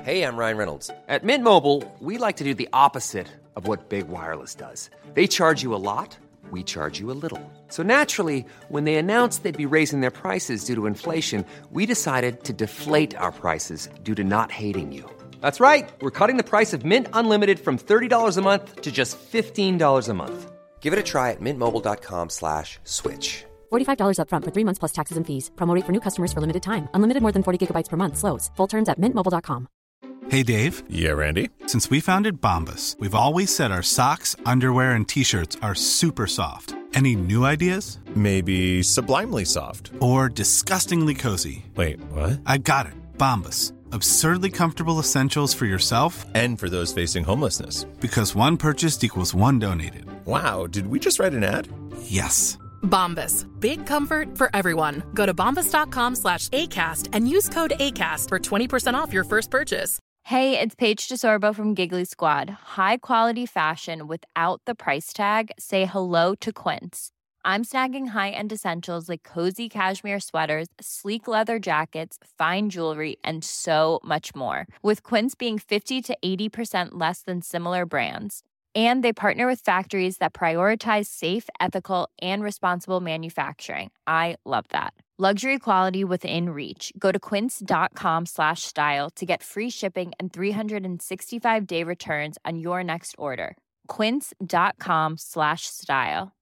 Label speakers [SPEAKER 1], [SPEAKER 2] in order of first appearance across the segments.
[SPEAKER 1] Hey, I'm Ryan Reynolds. At Mint Mobile, we like to do the opposite of what Big Wireless does. They charge you a lot, we charge you a little. So naturally, when they announced they'd be raising their prices due to inflation, we decided to deflate our prices due to not hating you. That's right. We're cutting the price of Mint Unlimited from $30 a month to just $15 a month. Give it a try at mintmobile.com/switch.
[SPEAKER 2] $45 up front for 3 months plus taxes and fees. Promo rate for new customers for limited time. Unlimited more than 40 gigabytes per month. Slows full terms at mintmobile.com.
[SPEAKER 3] Hey, Dave.
[SPEAKER 4] Yeah, Randy.
[SPEAKER 3] Since we founded Bombas, we've always said our socks, underwear, and T-shirts are super soft. Any new ideas?
[SPEAKER 4] Maybe sublimely soft.
[SPEAKER 3] Or disgustingly cozy.
[SPEAKER 4] Wait, what?
[SPEAKER 3] I got it. Bombas. Absurdly comfortable essentials for yourself
[SPEAKER 4] and for those facing homelessness.
[SPEAKER 3] Because one purchased equals one donated.
[SPEAKER 4] Wow, did we just write an ad?
[SPEAKER 3] Yes.
[SPEAKER 5] Bombas. Big comfort for everyone. Go to bombas.com/ACAST and use code ACAST for 20% off your first purchase.
[SPEAKER 6] Hey, it's Paige DeSorbo from Giggly Squad. High quality fashion without the price tag. Say hello to Quince. I'm snagging high-end essentials like cozy cashmere sweaters, sleek leather jackets, fine jewelry, and so much more. With Quince being 50 to 80% less than similar brands. And they partner with factories that prioritize safe, ethical, and responsible manufacturing. I love that. Luxury quality within reach. Go to quince.com/style to get free shipping and 365-day returns on your next order. Quince.com/style.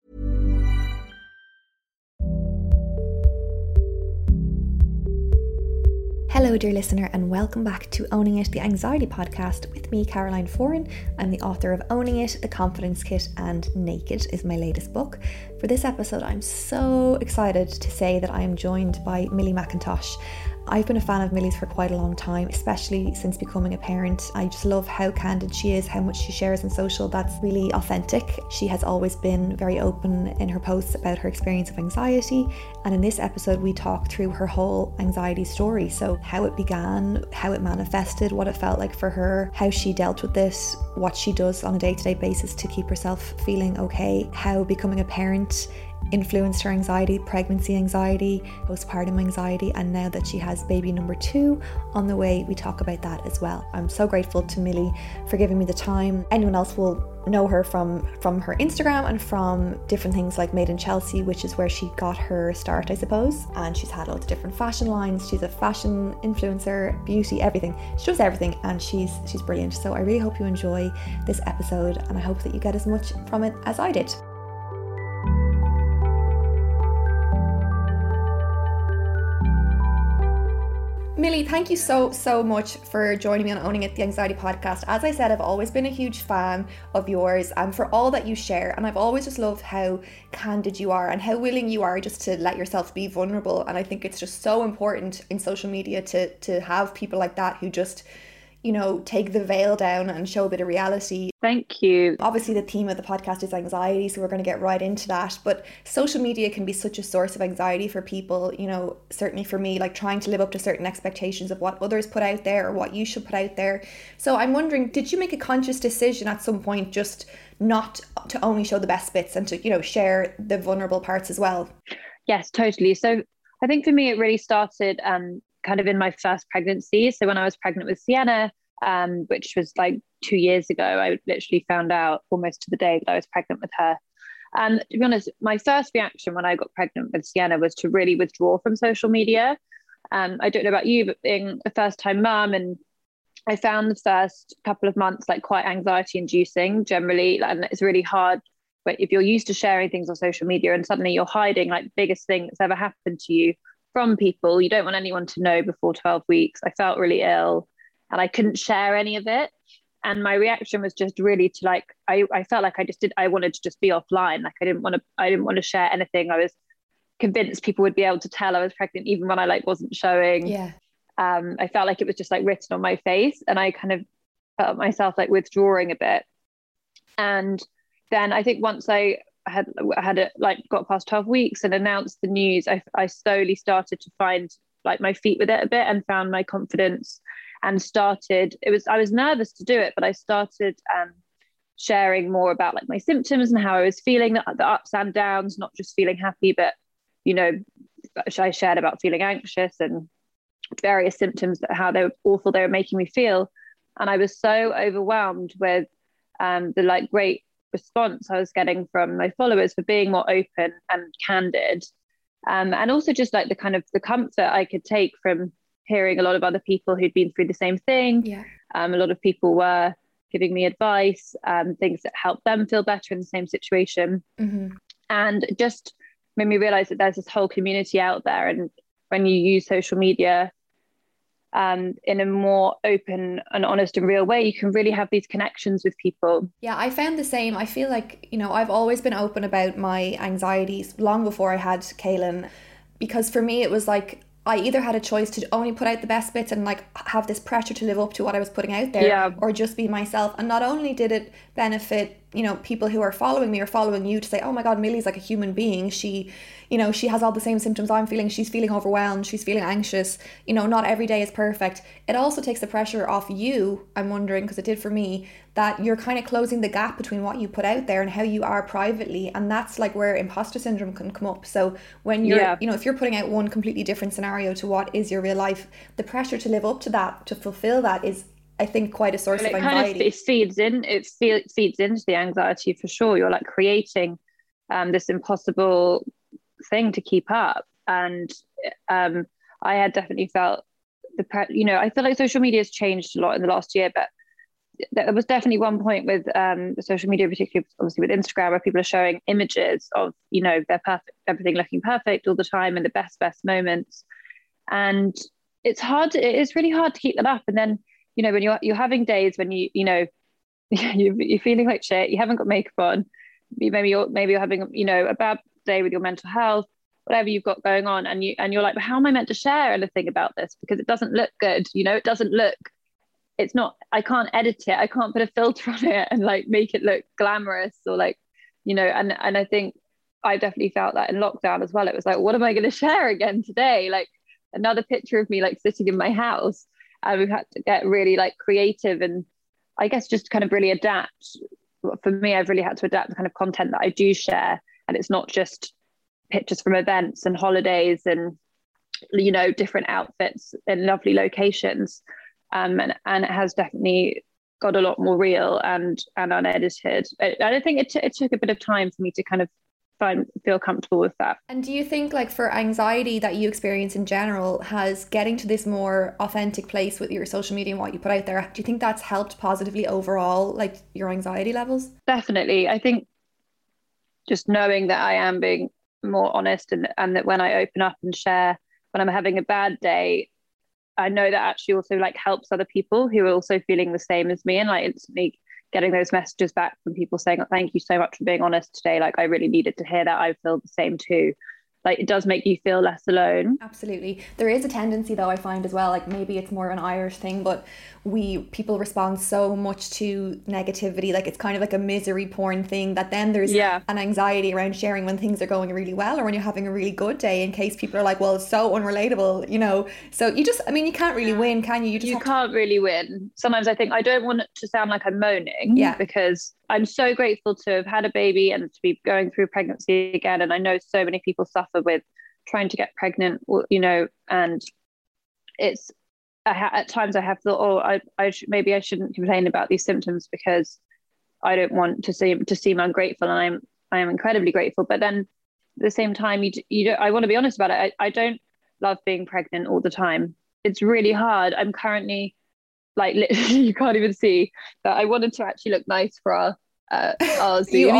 [SPEAKER 7] Hello, dear listener, and welcome back to Owning It, the Anxiety Podcast with me, Caroline Foran. I'm the author of Owning It, The Confidence Kit, and Naked is my latest book. For this episode, I'm so excited to say that I am joined by Millie McIntosh. I've been a fan of Millie's for quite a long time, especially since becoming a parent. I just love how candid she is, how much she shares on social. That's really authentic. She has always been very open in her posts about her experience of anxiety. And in this episode, we talk through her whole anxiety story. So how it began, how it manifested, what it felt like for her, how she dealt with this, what she does on a day-to-day basis to keep herself feeling okay, how becoming a parent influenced her anxiety, pregnancy anxiety, postpartum anxiety, and now that she has baby number 2 on the way, we talk about that as well. I'm so grateful to Millie for giving me the time. Anyone else will know her from her Instagram and from different things like Made in Chelsea, which is where she got her start, I suppose. And she's had loads of different fashion lines. She's a fashion influencer, beauty, everything. She does everything, and she's brilliant. So I really hope you enjoy this episode, and I hope that you get as much from it as I did. Millie, thank you so much for joining me on Owning It, the Anxiety Podcast. As I said, I've always been a huge fan of yours and for all that you share. And I've always just loved how candid you are and how willing you are just to let yourself be vulnerable. And I think it's just so important in social media to have people like that who just, you know, take the veil down and show a bit of reality.
[SPEAKER 8] Thank you.
[SPEAKER 7] Obviously, the theme of the podcast is anxiety, so we're going to get right into that. But social media can be such a source of anxiety for people, you know, certainly for me, like trying to live up to certain expectations of what others put out there or what you should put out there. So I'm wondering, did you make a conscious decision at some point just not to only show the best bits and to, you know, share the vulnerable parts as well?
[SPEAKER 8] Yes, totally. So I think for me, it really started kind of in my first pregnancy. So when I was pregnant with Sienna, which was like 2 years ago, I literally found out almost to the day that I was pregnant with her. And to be honest, my first reaction when I got pregnant with Sienna was to really withdraw from social media. I don't know about you, but being a first-time mum, and I found the first couple of months like quite anxiety-inducing generally, and it's really hard. But if you're used to sharing things on social media and suddenly you're hiding like the biggest thing that's ever happened to you from people, you don't want anyone to know before 12 weeks. I felt really ill and I couldn't share any of it. And my reaction was just really to like, I felt like I wanted to just be offline. Like I didn't want to share anything. I was convinced people would be able to tell I was pregnant even when I like wasn't showing.
[SPEAKER 7] Yeah.
[SPEAKER 8] I felt like it was just like written on my face, and I kind of felt myself like withdrawing a bit. And then I think once I had it like got past 12 weeks and announced the news, I slowly started to find like my feet with it a bit and found my confidence and I was nervous to do it, but I started sharing more about like my symptoms and how I was feeling, the ups and downs, not just feeling happy, but, you know, I shared about feeling anxious and various symptoms, how they were awful they were making me feel. And I was so overwhelmed with the like great response I was getting from my followers for being more open and candid. And also just like the kind of the comfort I could take from hearing a lot of other people who'd been through the same thing.
[SPEAKER 7] Yeah.
[SPEAKER 8] A lot of people were giving me advice, things that helped them feel better in the same situation.
[SPEAKER 7] Mm-hmm.
[SPEAKER 8] And just made me realize that there's this whole community out there. And when you use social media in a more open and honest and real way, you can really have these connections with people.
[SPEAKER 7] Yeah, I found the same. I feel like, you know, I've always been open about my anxieties long before I had Kaylin, because for me it was like I either had a choice to only put out the best bits and like have this pressure to live up to what I was putting out there, or just be myself. And not only did it benefit, you know, people who are following me or following you to say, oh my God, Millie's like a human being. She, you know, she has all the same symptoms I'm feeling. She's feeling overwhelmed. She's feeling anxious. You know, not every day is perfect. It also takes the pressure off you, I'm wondering, because it did for me, that you're kind of closing the gap between what you put out there and how you are privately. And that's like where imposter syndrome can come up. So when you're, you know, if you're putting out one completely different scenario to what is your real life, the pressure to live up to that, to fulfill that is, I think, quite a source of anxiety.
[SPEAKER 8] It feeds into the anxiety for sure. You're like creating this impossible thing to keep up. And I had definitely felt you know, I feel like social media has changed a lot in the last year, but there was definitely one point with social media, particularly obviously with Instagram, where people are showing images of, you know, their perfect, everything looking perfect all the time and the best moments. And it is really hard to keep that up. And then, you know, when you're having days when you know, you're feeling like shit, you haven't got makeup on, maybe you're having, you know, a bad day with your mental health, whatever you've got going on, and you're like, but how am I meant to share anything about this? Because it doesn't look good, you know, it's not, I can't edit it, I can't put a filter on it and like make it look glamorous or like, you know, and I think I definitely felt that in lockdown as well. It was like, what am I going to share again today? Like another picture of me like sitting in my house. And we've had to get really like creative and I guess just kind of really adapt. For me, I've really had to adapt the kind of content that I do share. And it's not just pictures from events and holidays and, you know, different outfits in lovely locations. And it has definitely got a lot more real and unedited. I think it took a bit of time for me to kind of feel comfortable with that.
[SPEAKER 7] And do you think, like, for anxiety that you experience in general, has getting to this more authentic place with your social media and what you put out there, do you think that's helped positively overall, like your anxiety levels?
[SPEAKER 8] Definitely. I think just knowing that I am being more honest and that when I open up and share when I'm having a bad day, I know that actually also like helps other people who are also feeling the same as me, and like instantly getting those messages back from people saying, oh, thank you so much for being honest today. Like I really needed to hear that. I feel the same too. Like it does make you feel less alone.
[SPEAKER 7] Absolutely. There is a tendency though, I find as well, like maybe it's more of an Irish thing, but people respond so much to negativity, like it's kind of like a misery porn thing, that then there's an anxiety around sharing when things are going really well or when you're having a really good day, in case people are like, well, it's so unrelatable, you know. So you just, I mean, you can't really win, can you? You
[SPEAKER 8] can't really win. Sometimes I think I don't want it to sound like I'm moaning, because I'm so grateful to have had a baby and to be going through pregnancy again. And I know so many people suffer with trying to get pregnant, you know, and it's, at times I have thought, maybe I shouldn't complain about these symptoms because I don't want to seem ungrateful, and I am incredibly grateful. But then at the same time, I want to be honest about it. I don't love being pregnant all the time. It's really hard. I'm currently like literally, you can't even see that I wanted to actually look nice for our Zoom,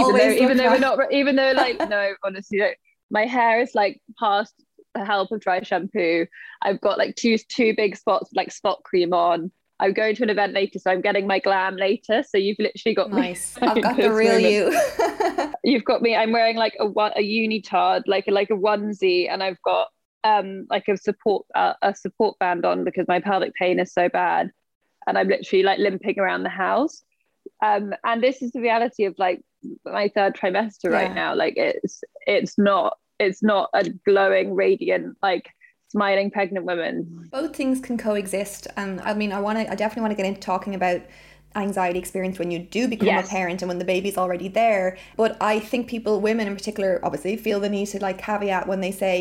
[SPEAKER 8] even though like no, honestly, no. My hair is like past the help of dry shampoo. I've got like two big spots like spot cream on. I'm going to an event later, so I'm getting my glam later. So you've literally got
[SPEAKER 7] nice. Me. I've got the real you.
[SPEAKER 8] You've got me. I'm wearing like a unitard, like a onesie, and I've got like a support band on because my pelvic pain is so bad, and I'm literally like limping around the house. And this is the reality of like my third trimester right now. Like it's not a glowing, radiant, like smiling pregnant woman.
[SPEAKER 7] Both things can coexist, and I mean, I definitely want to get into talking about anxiety experience when you do become a parent and when the baby's already there. But I think women in particular, obviously feel the need to like caveat when they say,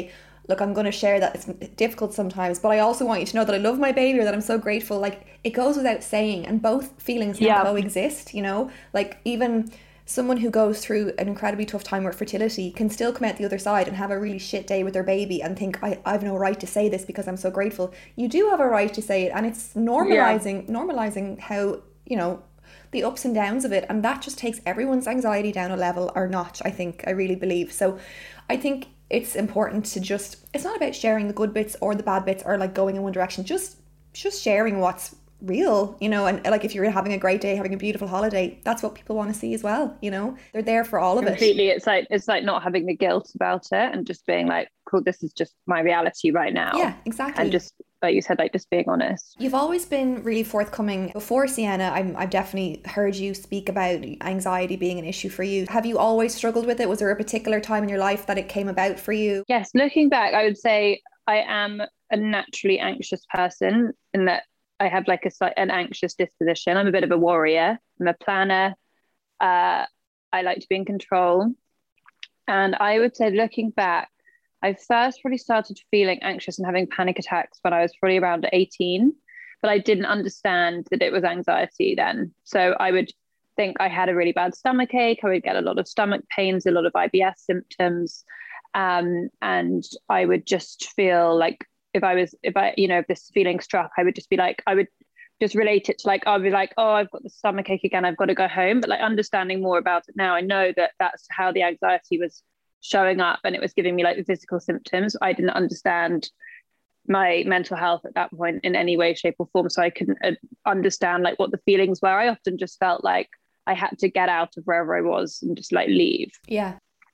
[SPEAKER 7] look, I'm going to share that it's difficult sometimes, but I also want you to know that I love my baby or that I'm so grateful. Like, it goes without saying, and both feelings can coexist, you know? Like, even someone who goes through an incredibly tough time with fertility can still come out the other side and have a really shit day with their baby and think, I've no right to say this because I'm so grateful. You do have a right to say it, and it's normalizing how, you know, the ups and downs of it, and that just takes everyone's anxiety down a level or notch, I really believe. So I think it's important to it's not about sharing the good bits or the bad bits or like going in one direction, just sharing what's real, you know. And like, if you're having a great day, having a beautiful holiday, that's what people want to see as well, you know. They're there for all of it.
[SPEAKER 8] Completely. It's like not having the guilt about it and just being like, cool, this is just my reality right now.
[SPEAKER 7] Yeah, exactly.
[SPEAKER 8] And just, like you said, like just being honest.
[SPEAKER 7] You've always been really forthcoming. Before Sienna, I've definitely heard you speak about anxiety being an issue for you. Have you always struggled with it? Was there a particular time in your life that it came about for you?
[SPEAKER 8] Yes, looking back, I would say I am a naturally anxious person in that I have like an anxious disposition. I'm a bit of a warrior. I'm a planner. I like to be in control. And I would say, looking back, I first probably started feeling anxious and having panic attacks when I was probably around 18, but I didn't understand that it was anxiety then. So I would think I had a really bad stomach ache. I would get a lot of stomach pains, a lot of IBS symptoms. And I would just feel like if this feeling struck, I would just be like, I would just relate it to like, I'll be like, oh, I've got the stomach ache again, I've got to go home. But like, understanding more about it now, I know that that's how the anxiety was showing up, and it was giving me like the physical symptoms. I didn't understand my mental health at that point in any way, shape or form. So I couldn't understand like what the feelings were. I often just felt like I had to get out of wherever I was and just like leave.
[SPEAKER 7] Yeah.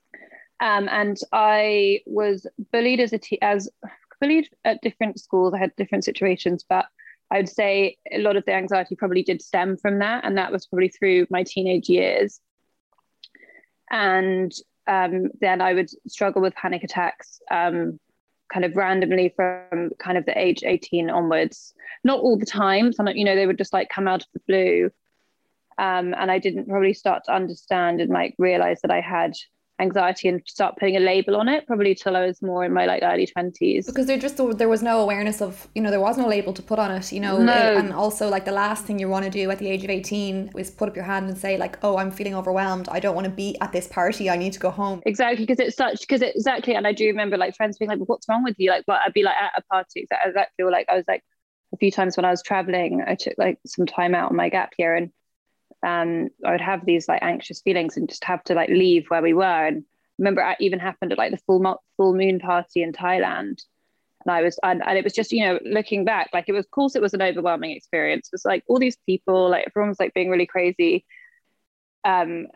[SPEAKER 8] And I was bullied bullied at different schools. I had different situations, but I would say a lot of the anxiety probably did stem from that. And that was probably through my teenage years. And then I would struggle with panic attacks kind of randomly from kind of the age 18 onwards. Not all the time. Sometimes, you know, they would just like come out of the blue. And I didn't probably start to understand and like realize that I had anxiety and start putting a label on it probably till I was more in my like early 20s,
[SPEAKER 7] because there was no awareness of, you know, there was no label to put on it, you know. And also like the last thing you want to do at the age of 18 is put up your hand and say like, oh, I'm feeling overwhelmed, I don't want to be at this party, I need to go home.
[SPEAKER 8] Exactly, exactly. And I do remember like friends being like, well, what's wrong with you? Like, well, I'd be like at a party exactly, like I was like a few times when I was traveling, I took like some time out on my gap year, and I would have these like anxious feelings and just have to like leave where we were. And I remember it even happened at like the full moon party in Thailand. And it was just, you know, looking back, like it was, of course it was an overwhelming experience. It was like all these people, like everyone was like being really crazy. And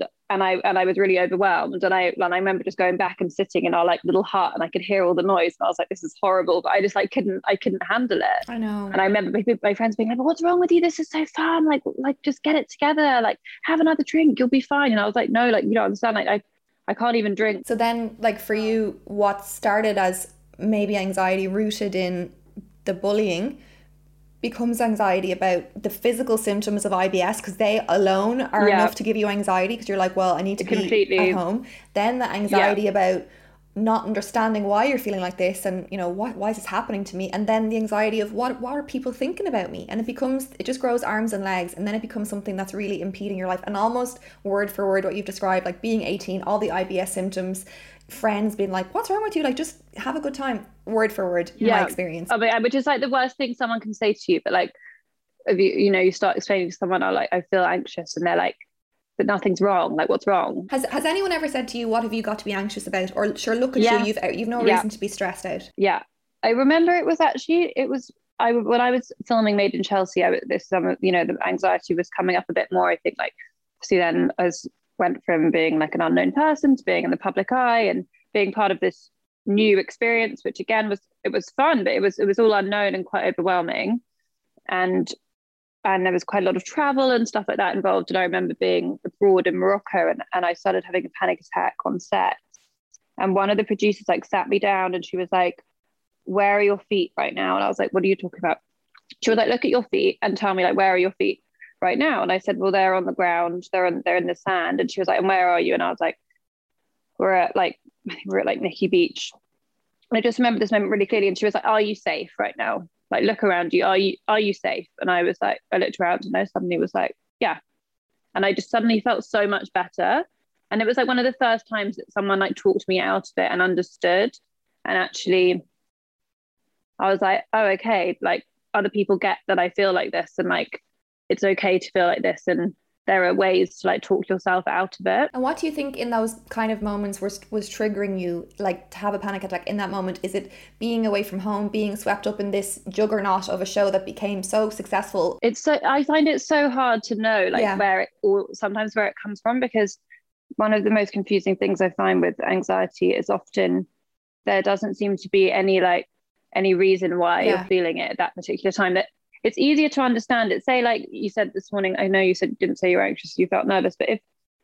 [SPEAKER 8] I was really overwhelmed. And I remember just going back and sitting in our like little hut, and I could hear all the noise. And I was like, this is horrible. But I just like couldn't handle it.
[SPEAKER 7] I know.
[SPEAKER 8] And I remember my friends being like, but what's wrong with you? This is so fun. Like just get it together. Like have another drink. You'll be fine. And I was like, no, like, you don't understand. Like I can't even drink.
[SPEAKER 7] So then like for you, what started as maybe anxiety rooted in the bullying becomes anxiety about the physical symptoms of IBS, because they alone are enough to give you anxiety, because you're like, well, I need to be at home. Then the anxiety about not understanding why you're feeling like this, and you know, why is this happening to me? And then the anxiety of what are people thinking about me? And it just grows arms and legs, and then it becomes something that's really impeding your life. And almost word for word what you've described, like being 18, all the IBS symptoms, friends being like, what's wrong with you? Like, just have a good time. Word for word, my experience.
[SPEAKER 8] Oh, but which is like the worst thing someone can say to you. But like, if you start explaining to someone, I feel anxious, and they're like, but nothing's wrong. Like, what's wrong?
[SPEAKER 7] Has anyone ever said to you, what have you got to be anxious about? Or sure, look at you, you've no reason to be stressed out.
[SPEAKER 8] Yeah, I remember when I was filming Made in Chelsea, the anxiety was coming up a bit more. I think like, see, then as went from being like an unknown person to being in the public eye and being part of this new experience, which again was fun, but it was all unknown and quite overwhelming. And there was quite a lot of travel and stuff like that involved. And I remember being abroad in Morocco, and I started having a panic attack on set. And one of the producers like sat me down, and she was like, where are your feet right now? And I was like, what are you talking about? She was like, look at your feet and tell me, like, where are your feet right now? And I said, well, they're on the ground, they're in the sand. And she was like, and where are you? And I was like, we're at like Nikki Beach. I just remember this moment really clearly. And she was like, "Are you safe right now? Like, look around you. Are you safe?" And I was like, I looked around and I suddenly was like, "Yeah." And I just suddenly felt so much better. And it was like one of the first times that someone like talked me out of it and understood. And actually, I was like, oh, okay, like other people get that I feel like this, and like it's okay to feel like this, and there are ways to like talk yourself out of it.
[SPEAKER 7] And what do you think in those kind of moments was triggering you, like to have a panic attack in that moment? Is it being away from home, being swept up in this juggernaut of a show that became so successful?
[SPEAKER 8] I find it so hard to know like where it, or sometimes where it comes from, because one of the most confusing things I find with anxiety is often there doesn't seem to be any reason why you're feeling it at that particular time. That it's easier to understand it. Say, like you said this morning, I know you didn't say you were anxious, you felt nervous, but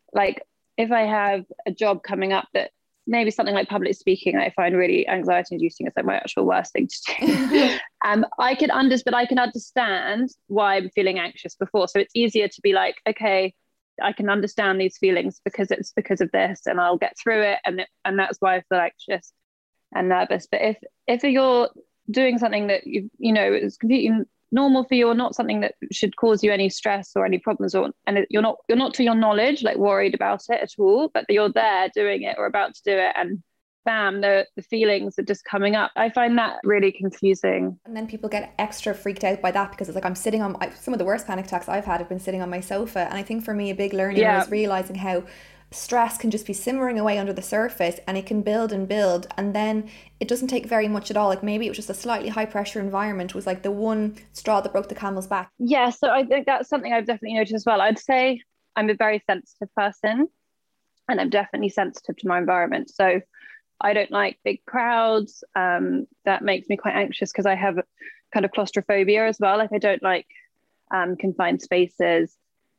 [SPEAKER 8] if I have a job coming up that maybe something like public speaking I find really anxiety inducing, it's like my actual worst thing to do. I can understand why I'm feeling anxious before. So it's easier to be like, okay, I can understand these feelings because it's because of this, and I'll get through it. And that's why I feel anxious and nervous. But if you're doing something that you know is completely normal for you, or not something that should cause you any stress or any problems, and you're not to your knowledge like worried about it at all, but you're there doing it or about to do it, and bam, the feelings are just coming up. I find that really confusing.
[SPEAKER 7] And then people get extra freaked out by that, because it's like I'm sitting on some of the worst panic attacks I've had have been sitting on my sofa. And I think for me a big learning was realizing how stress can just be simmering away under the surface, and it can build and build, and then it doesn't take very much at all. Like maybe it was just a slightly high pressure environment was like the one straw that broke the camel's back.
[SPEAKER 8] Yeah, so I think that's something I've definitely noticed as well. I'd say I'm a very sensitive person, and I'm definitely sensitive to my environment. So I don't like big crowds. That makes me quite anxious because I have kind of claustrophobia as well. Like I don't like confined spaces.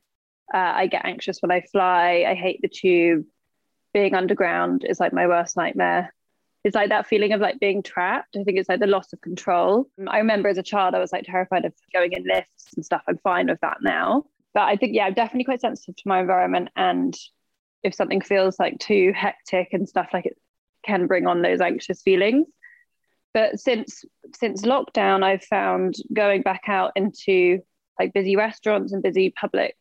[SPEAKER 8] I get anxious when I fly. I hate the tube. Being underground is like my worst nightmare. It's like that feeling of like being trapped. I think it's like the loss of control. I remember as a child, I was like terrified of going in lifts and stuff. I'm fine with that now. But I think, I'm definitely quite sensitive to my environment. And if something feels like too hectic and stuff, like it can bring on those anxious feelings. But since lockdown, I've found going back out into like busy restaurants and busy public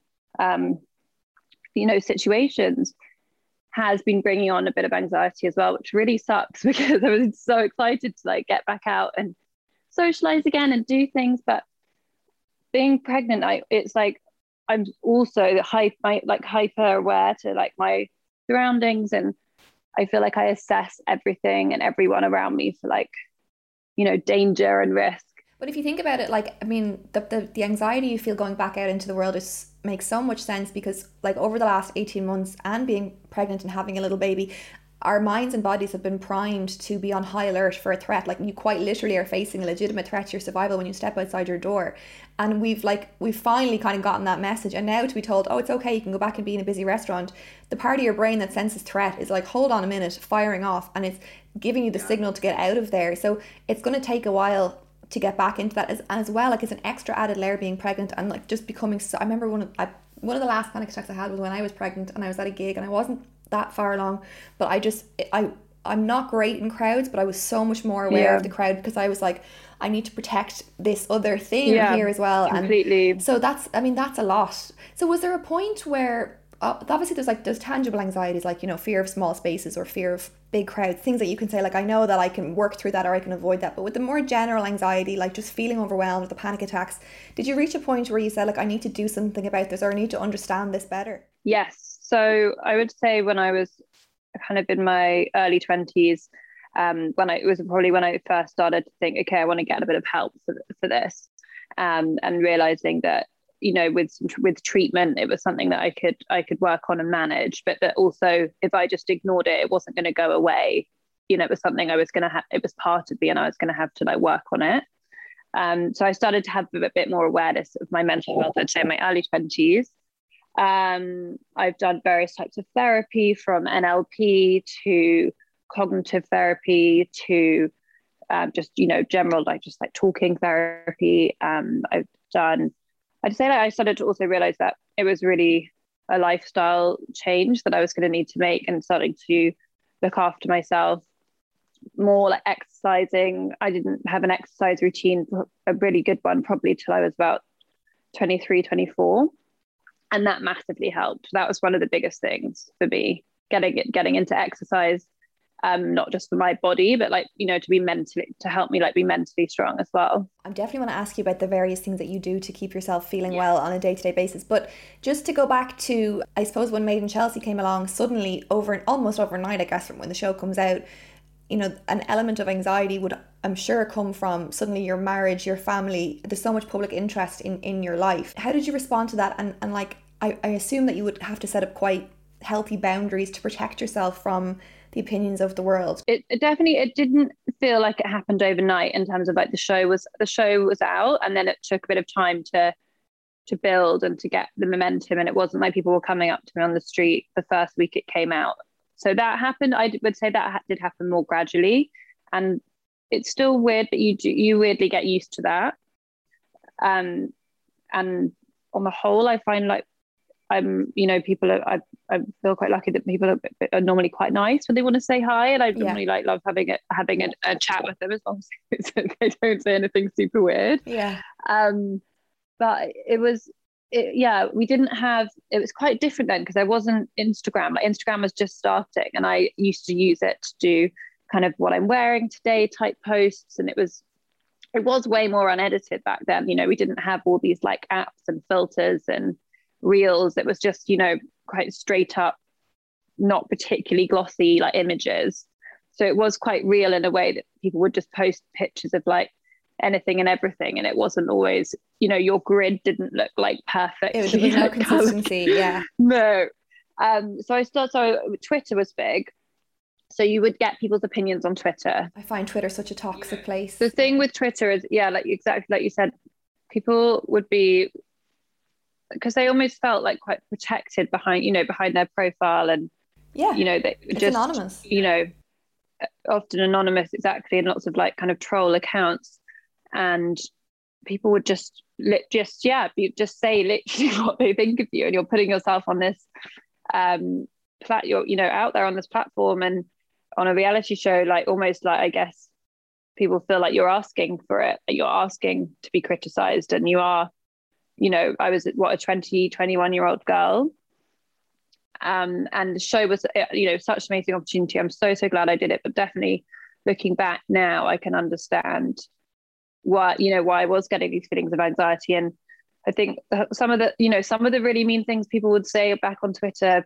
[SPEAKER 8] situations has been bringing on a bit of anxiety as well, which really sucks because I was so excited to like get back out and socialize again and do things. But being pregnant, it's like I'm also hyper aware to like my surroundings, and I feel like I assess everything and everyone around me for like danger and risk.
[SPEAKER 7] But if you think about it, like, I mean, the anxiety you feel going back out into the world makes so much sense, because like over the last 18 months and being pregnant and having a little baby, our minds and bodies have been primed to be on high alert for a threat. Like you quite literally are facing a legitimate threat to your survival when you step outside your door. And we've finally kind of gotten that message. And now to be told, oh, it's okay, you can go back and be in a busy restaurant, the part of your brain that senses threat is like, hold on a minute, firing off, and it's giving you the signal to get out of there. So it's going to take a while to get back into that as well. Like it's an extra added layer being pregnant and like just becoming so. I remember one of the last panic attacks I had was when I was pregnant and I was at a gig and I wasn't that far along, but I'm not great in crowds, but I was so much more aware of the crowd, because I was like, I need to protect this other thing here as well.
[SPEAKER 8] Completely.
[SPEAKER 7] And so that's a lot. So was there a point where obviously there's tangible anxieties, like fear of small spaces or fear of big crowds, things that you can say like, I know that I can work through that or I can avoid that. But with the more general anxiety, like just feeling overwhelmed with the panic attacks, did you reach a point where you said like, I need to do something about this, or I need to understand this better?
[SPEAKER 8] Yes. So I would say when I was kind of in my early 20s, when I first started to think, okay, I want to get a bit of help for this, and realizing that with treatment, it was something that I could work on and manage, but that also if I just ignored it, it wasn't going to go away. It was something I was going to have, it was part of me, and I was going to have to like work on it. So I started to have a bit more awareness of my mental health, I'd say in my early 20s. I've done various types of therapy, from NLP to cognitive therapy to just general just talking therapy. I'd say I started to also realize that it was really a lifestyle change that I was going to need to make, and starting to look after myself more like exercising. I didn't have an exercise routine, a really good one, probably till I was about 23, 24. And that massively helped. That was one of the biggest things for me, getting into exercise, not just for my body, but like, you know, to help me like be mentally strong as well.
[SPEAKER 7] I definitely want to ask you about the various things that you do to keep yourself feeling well on a day-to-day basis. But just to go back to, I suppose, when Made in Chelsea came along, suddenly almost overnight, I guess, from when the show comes out, you know, an element of anxiety would, I'm sure, come from suddenly your marriage, your family. There's so much public interest in your life. How did you respond to that? And like, I assume that you would have to set up quite healthy boundaries to protect yourself from the opinions of the world.
[SPEAKER 8] It didn't feel like it happened overnight, in terms of like the show was out, and then it took a bit of time to build and to get the momentum. And it wasn't like people were coming up to me on the street the first week it came out. So that happened. I would say that did happen more gradually, and it's still weird, but you weirdly get used to that. And on the whole, I find like I feel quite lucky that people are normally quite nice when they want to say hi, and I normally like love having a chat with them, as long as they don't say anything super weird.
[SPEAKER 7] Yeah.
[SPEAKER 8] But we didn't have, it was quite different then, because there wasn't Instagram. Like, Instagram was just starting, and I used to use it to do kind of what I'm wearing today type posts, and it was way more unedited back then. You know, we didn't have all these like apps and filters and reels. It was just, you know, quite straight up, not particularly glossy like images. So it was quite real in a way that people would just post pictures of like anything and everything, and it wasn't always, you know, your grid didn't look like perfect.
[SPEAKER 7] There was no consistency. Yeah.
[SPEAKER 8] No. So Twitter was big. So you would get people's opinions on Twitter.
[SPEAKER 7] I find Twitter such a toxic place.
[SPEAKER 8] The thing with Twitter is, like exactly like you said, people would be, because they almost felt like quite protected behind their profile, and you know, it's just anonymous, you know, often anonymous, exactly, and lots of like kind of troll accounts, and people would just say literally what they think of you, and you're putting yourself on this you're, you know, out there on this platform and on a reality show, like almost like, I guess people feel like you're asking for it, you're asking to be criticized, and you are. You know, I was a 21-year-old girl. And the show was, you know, such an amazing opportunity. I'm so glad I did it. But definitely looking back now, I can understand why I was getting these feelings of anxiety. And I think some of the really mean things people would say back on Twitter,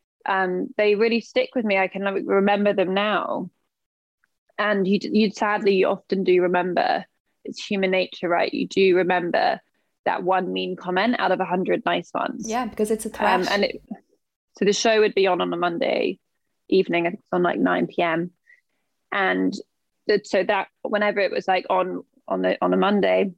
[SPEAKER 8] they really stick with me. I can remember them now. And you sadly often do remember. It's human nature, right? You do remember that one mean comment out of 100 nice ones.
[SPEAKER 7] Yeah, because it's a threat.
[SPEAKER 8] So the show would be on a Monday evening. I think it's on like 9 p.m. And so that whenever it was like on a Monday,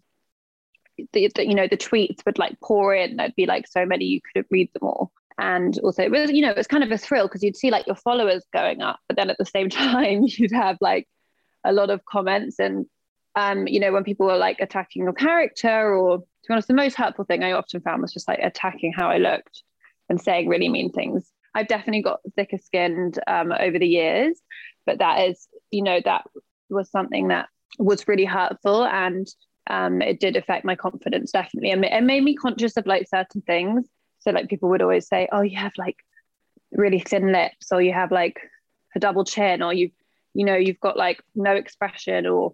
[SPEAKER 8] the tweets would like pour in. There'd be like so many you couldn't read them all. And also it was kind of a thrill, because you'd see like your followers going up, but then at the same time you'd have like a lot of comments, and when people were like attacking your character, or to be honest, the most hurtful thing I often found was just like attacking how I looked and saying really mean things. I've definitely got thicker skinned over the years, but that is, you know, that was something that was really hurtful, and it did affect my confidence, definitely. And it made me conscious of like certain things. So like people would always say, oh, you have like really thin lips, or you have like a double chin, or you've got like no expression, or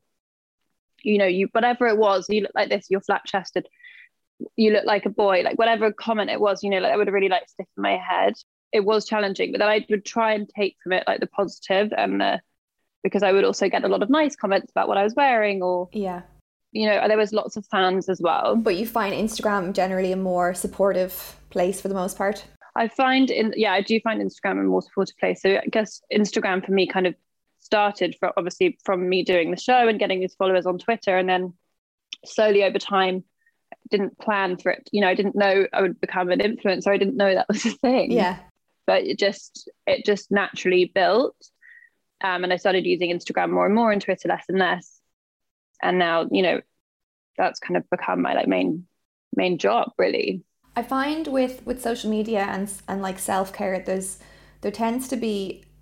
[SPEAKER 8] whatever it was, you look like this, you're flat chested, you look like a boy, like whatever comment it was, like that would really like stick in my head. It was challenging, but then I would try and take from it like the positive, and because I would also get a lot of nice comments about what I was wearing, or there was lots of fans as well.
[SPEAKER 7] But you find Instagram generally a more supportive place for the most part?
[SPEAKER 8] I do find Instagram a more supportive place. So I guess Instagram for me kind of started from me doing the show and getting these followers on Twitter, and then slowly over time, didn't plan for it. I didn't know I would become an influencer. I didn't know that was a thing.
[SPEAKER 7] Yeah.
[SPEAKER 8] But it just naturally built. And I started using Instagram more and more, and Twitter less and less. And now, that's kind of become my like main job, really.
[SPEAKER 7] I find with social media and like self-care, there tends to be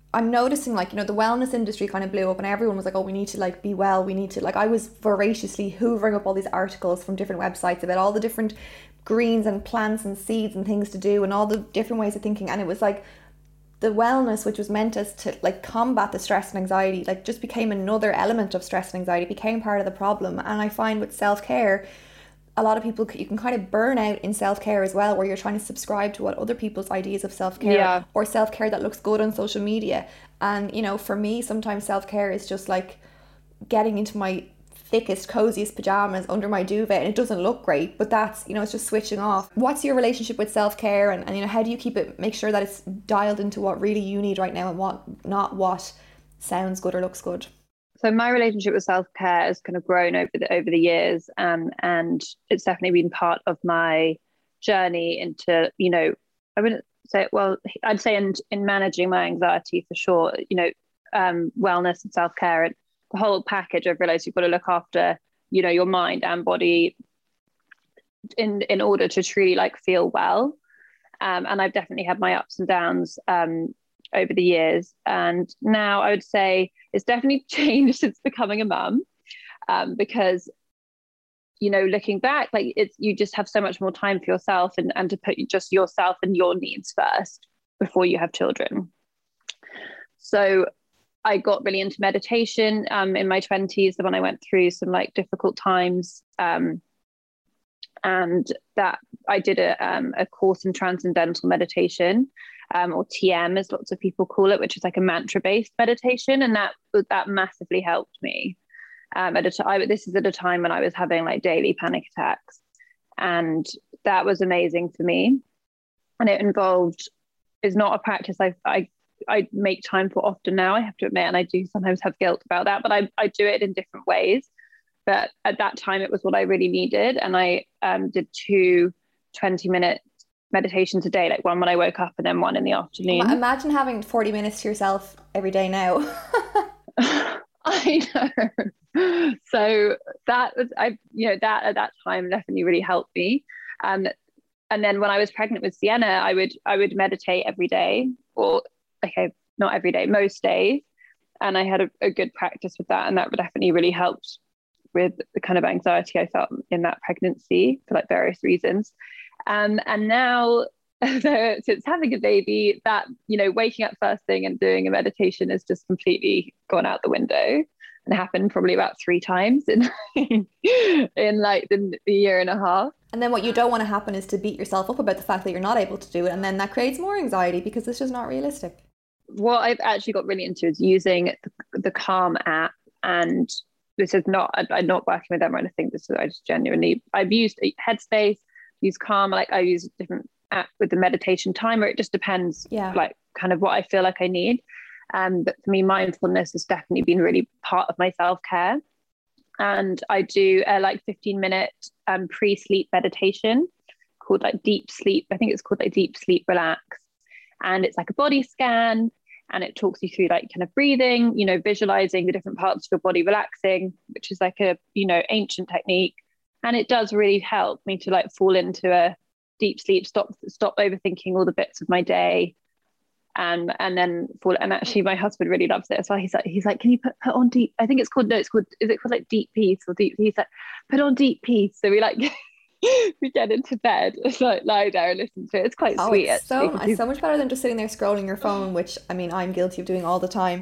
[SPEAKER 7] I'm noticing, like, you know, the wellness industry kind of blew up and everyone was like, oh, we need to like be well, we need to, like, I was voraciously hoovering up all these articles from different websites about all the different greens and plants and seeds and things to do and all the different ways of thinking. And it was like the wellness, which was meant as to like combat the stress and anxiety, like just became another element of stress and anxiety, became part of the problem. And I find with self-care, a lot of people, you can kind of burn out in self-care as well, where you're trying to subscribe to what other people's ideas of self-care or self-care that looks good on social media. And, you know, for me, sometimes self-care is just like getting into my thickest, coziest pajamas under my duvet, and it doesn't look great, but that's, you know, it's just switching off. What's your relationship with self-care, and you know, how do you keep it, make sure that it's dialed into what really you need right now and what sounds good or looks good?
[SPEAKER 8] So my relationship with self-care has kind of grown over the years, and it's definitely been part of my journey into, you know, I wouldn't say, well, I'd say in managing my anxiety for sure, you know, wellness and self-care and the whole package. I've realized you've got to look after, you know, your mind and body in order to truly like feel well. And I've definitely had my ups and downs over the years. And now I would say it's definitely changed since becoming a mum, because, you know, looking back, like you just have so much more time for yourself and to put just yourself and your needs first before you have children. So I got really into meditation in my 20s, when I went through some like difficult times, and that I did a course in transcendental meditation, or TM as lots of people call it, which is like a mantra-based meditation, and that massively helped me. This is at a time when I was having like daily panic attacks, and that was amazing for me. And it involved, is not a practice I make time for often now, I have to admit, and I do sometimes have guilt about that, but I do it in different ways. But at that time, it was what I really needed. And I did 2 20-minute meditations a day, like one when I woke up and then one in the afternoon.
[SPEAKER 7] Imagine having 40 minutes to yourself every day now.
[SPEAKER 8] I know. So that was, that at that time definitely really helped me. And then when I was pregnant with Sienna, I would meditate every day, or okay, not every day, most days. And I had a good practice with that. And that definitely really helped with the kind of anxiety I felt in that pregnancy for like various reasons. And now, since having a baby, that, you know, waking up first thing and doing a meditation has just completely gone out the window, and happened probably about 3 times in like the year and a half.
[SPEAKER 7] And then what you don't want to happen is to beat yourself up about the fact that you're not able to do it. And then that creates more anxiety because it's just not realistic.
[SPEAKER 8] What I've actually got really into is using the Calm app. And this is not, I'm not working with them or anything. This is, I just genuinely, I've used Headspace, use Calm, like I use a different app with the meditation timer. It just depends, like kind of what I feel like I need. But for me, mindfulness has definitely been really part of my self-care. And I do like 15-minute pre-sleep meditation called like Deep Sleep. I think it's called like Deep Sleep Relax. And it's like a body scan, and it talks you through like kind of breathing, you know, visualizing the different parts of your body relaxing, which is like a, you know, ancient technique. And it does really help me to like fall into a deep sleep, stop overthinking all the bits of my day. And then fall. And actually my husband really loves it as well. He's like, can you put on deep, I think is it called like Deep Peace or Deep, he's like, put on Deep Peace. So we like, we get into bed, it's like lie there and listen to it. It's quite sweet.
[SPEAKER 7] It's so much better than just sitting there scrolling your phone, which I mean, I'm guilty of doing all the time.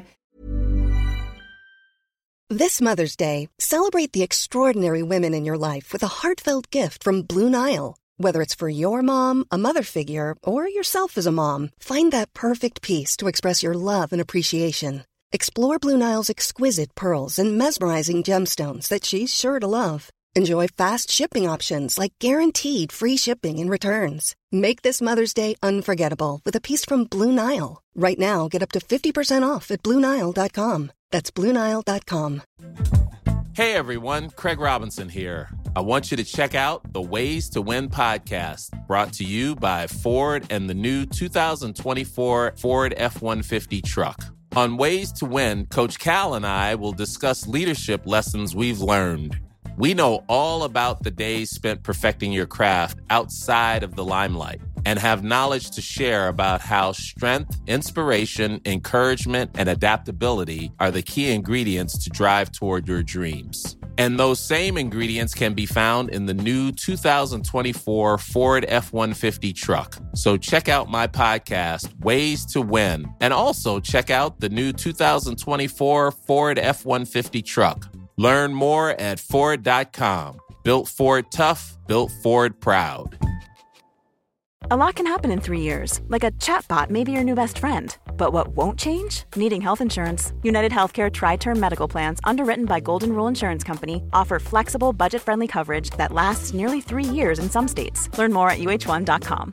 [SPEAKER 9] This Mother's Day, celebrate the extraordinary women in your life with a heartfelt gift from Blue Nile. Whether it's for your mom, a mother figure, or yourself as a mom, find that perfect piece to express your love and appreciation. Explore Blue Nile's exquisite pearls and mesmerizing gemstones that she's sure to love. Enjoy fast shipping options like guaranteed free shipping and returns. Make this Mother's Day unforgettable with a piece from Blue Nile. Right now, get up to 50% off at BlueNile.com. That's BlueNile.com.
[SPEAKER 10] Hey everyone, Craig Robinson here. I want you to check out the Ways to Win podcast, brought to you by Ford and the new 2024 Ford F-150 truck. On Ways to Win, Coach Cal and I will discuss leadership lessons we've learned. We know all about the days spent perfecting your craft outside of the limelight. and have knowledge to share about how strength, inspiration, encouragement, and adaptability are the key ingredients to drive toward your dreams. And those same ingredients can be found in the new 2024 Ford F-150 truck. So check out my podcast, Ways to Win, and also check out the new 2024 Ford F-150 truck. Learn more at Ford.com. Built Ford tough, built Ford proud.
[SPEAKER 11] A lot can happen in 3 years, like a chatbot may be your new best friend. But what won't change? Needing health insurance. United Healthcare Tri-Term Medical Plans, underwritten by Golden Rule Insurance Company, offer flexible, budget-friendly coverage that lasts nearly 3 years in some states. Learn more at uh1.com.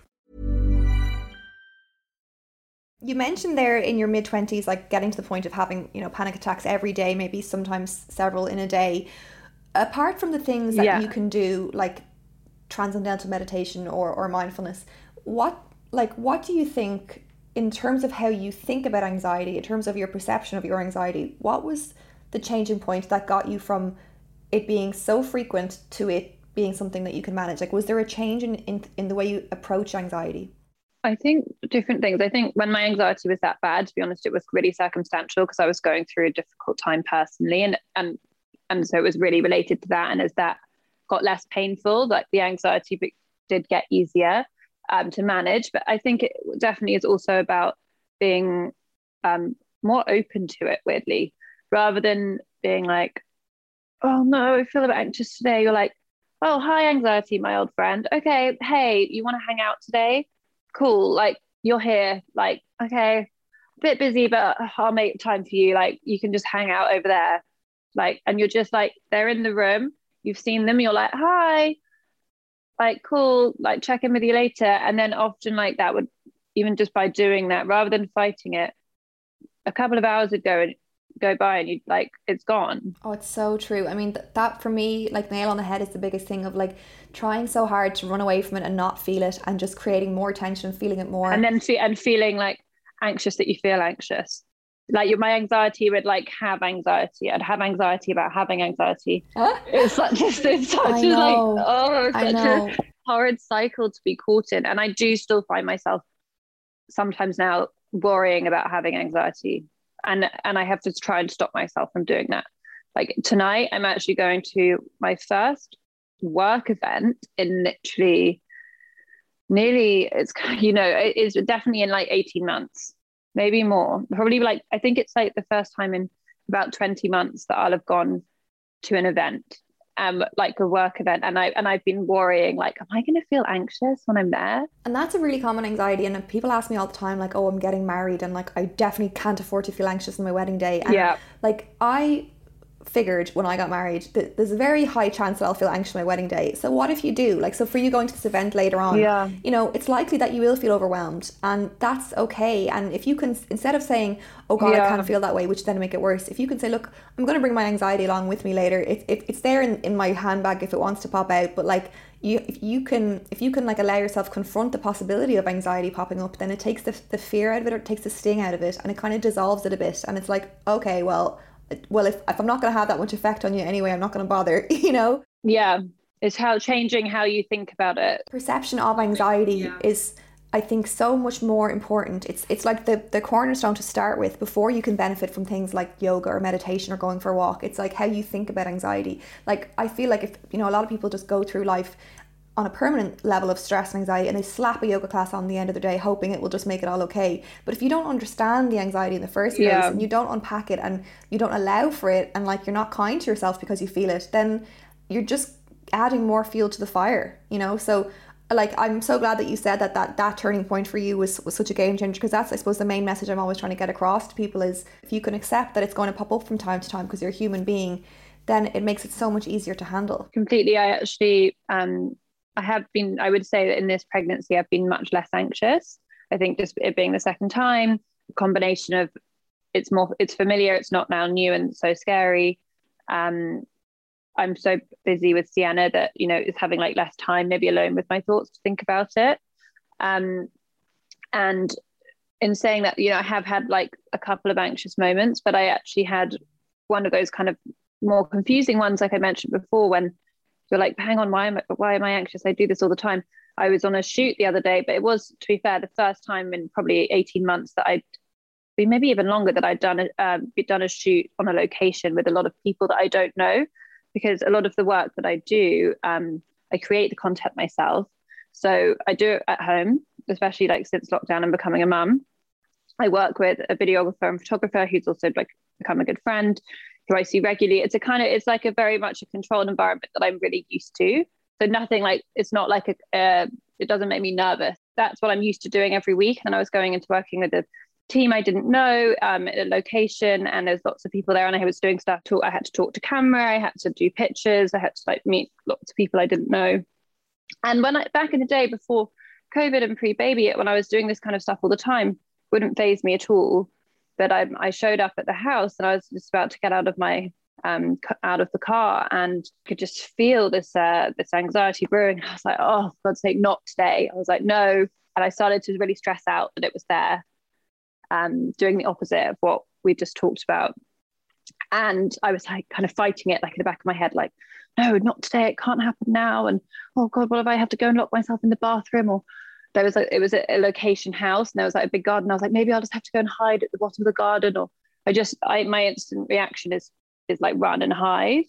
[SPEAKER 7] You mentioned there in your mid-20s, like getting to the point of having, panic attacks every day, maybe sometimes several in a day. Apart from the things that you can do, like transcendental meditation or mindfulness, what do you think, in terms of how you think about anxiety, in terms of your perception of your anxiety, what was the changing point that got you from it being so frequent to it being something that you can manage? Like, was there a change in the way you approach anxiety?
[SPEAKER 8] I think different things. I think when my anxiety was that bad, to be honest, it was really circumstantial because I was going through a difficult time personally. And so it was really related to that. And as that got less painful, like the anxiety did get easier to manage. But I think it definitely is also about being more open to it, weirdly, rather than being like, oh no, I feel a bit anxious today. You're like, oh, hi, anxiety, my old friend. Okay, hey, you want to hang out today? Cool, like you're here, like, okay, a bit busy, but I'll make time for you. Like, you can just hang out over there. Like, and you're just like, they're in the room, you've seen them, you're like, hi, like, cool, like, check in with you later. And then often, like, that would, even just by doing that, rather than fighting it, a couple of hours would go by and you'd like, it's gone.
[SPEAKER 7] Oh, it's so true. I mean, that for me, like, nail on the head is the biggest thing of like trying so hard to run away from it and not feel it, and just creating more tension and feeling it more.
[SPEAKER 8] And then feeling like anxious that you feel anxious. Like my anxiety would like have anxiety. I'd have anxiety about having anxiety. Huh? It's such a horrid cycle to be caught in. And I do still find myself sometimes now worrying about having anxiety. And I have to try and stop myself from doing that. Like tonight, I'm actually going to my first work event in literally it's definitely in like 18 months, maybe more. Probably like, I think it's like the first time in about 20 months that I'll have gone to an event, like a work event. And I've been worrying, like, am I going to feel anxious when I'm there?
[SPEAKER 7] And that's a really common anxiety. And people ask me all the time, like, oh, I'm getting married and like, I definitely can't afford to feel anxious on my wedding day. And like, I figured when I got married that there's a very high chance that I'll feel anxious on my wedding day. So what if you do? Like, so for you going to this event later on, it's likely that you will feel overwhelmed, and that's okay. And if you can, instead of saying, oh God, I can't feel that way, which then make it worse, if you can say, look, I'm going to bring my anxiety along with me later. It's there in my handbag if it wants to pop out. But like, if you can like allow yourself confront the possibility of anxiety popping up, then it takes the fear out of it, or it takes the sting out of it, and it kind of dissolves it a bit. And it's like, okay, well, if I'm not going to have that much effect on you anyway, I'm not going to bother,
[SPEAKER 8] Yeah, it's changing how you think about it.
[SPEAKER 7] Perception of anxiety is, I think, so much more important. It's like the cornerstone to start with before you can benefit from things like yoga or meditation or going for a walk. It's like how you think about anxiety. Like, I feel like if, a lot of people just go through life on a permanent level of stress and anxiety, and they slap a yoga class on the end of the day hoping it will just make it all okay. But if you don't understand the anxiety in the first place, and you don't unpack it, and you don't allow for it, and like, you're not kind to yourself because you feel it, then you're just adding more fuel to the fire, So like, I'm so glad that you said that turning point for you was such a game changer, because that's, I suppose, the main message I'm always trying to get across to people is, if you can accept that it's going to pop up from time to time because you're a human being, then it makes it so much easier to handle.
[SPEAKER 8] Completely. I actually I would say that in this pregnancy, I've been much less anxious. I think just it being the second time, a combination of it's familiar, it's not now new and so scary. I'm so busy with Sienna that, is having like less time, maybe alone with my thoughts to think about it. And in saying that, I have had like a couple of anxious moments, but I actually had one of those kind of more confusing ones, like I mentioned before, when you're like, hang on, why am I anxious? I do this all the time. I was on a shoot the other day, but it was, to be fair, the first time in probably 18 months that maybe even longer, that I'd done a shoot on a location with a lot of people that I don't know, because a lot of the work that I do, I create the content myself. So I do it at home, especially like since lockdown and becoming a mum. I work with a videographer and photographer who's also like become a good friend, who I see regularly. It's like a very much a controlled environment that I'm really used to. So nothing like, it's not like it doesn't make me nervous. That's what I'm used to doing every week. And I was going into working with a team I didn't know at a location, and there's lots of people there, and I was doing stuff. I had to talk to camera, I had to do pictures, I had to like meet lots of people I didn't know. And back in the day before COVID and pre-baby, when I was doing this kind of stuff all the time, wouldn't faze me at all. But I showed up at the house, and I was just about to get out of the car, and could just feel this anxiety brewing. I was like, oh, for God's sake, not today. I was like, no. And I started to really stress out that it was there, doing the opposite of what we just talked about. And I was like kind of fighting it, like in the back of my head, like, no, not today, it can't happen now. And oh God, what if I have to go and lock myself in the bathroom? Or it was a location house, and there was like a big garden. I was like, maybe I'll just have to go and hide at the bottom of the garden. Or my instant reaction is like run and hide.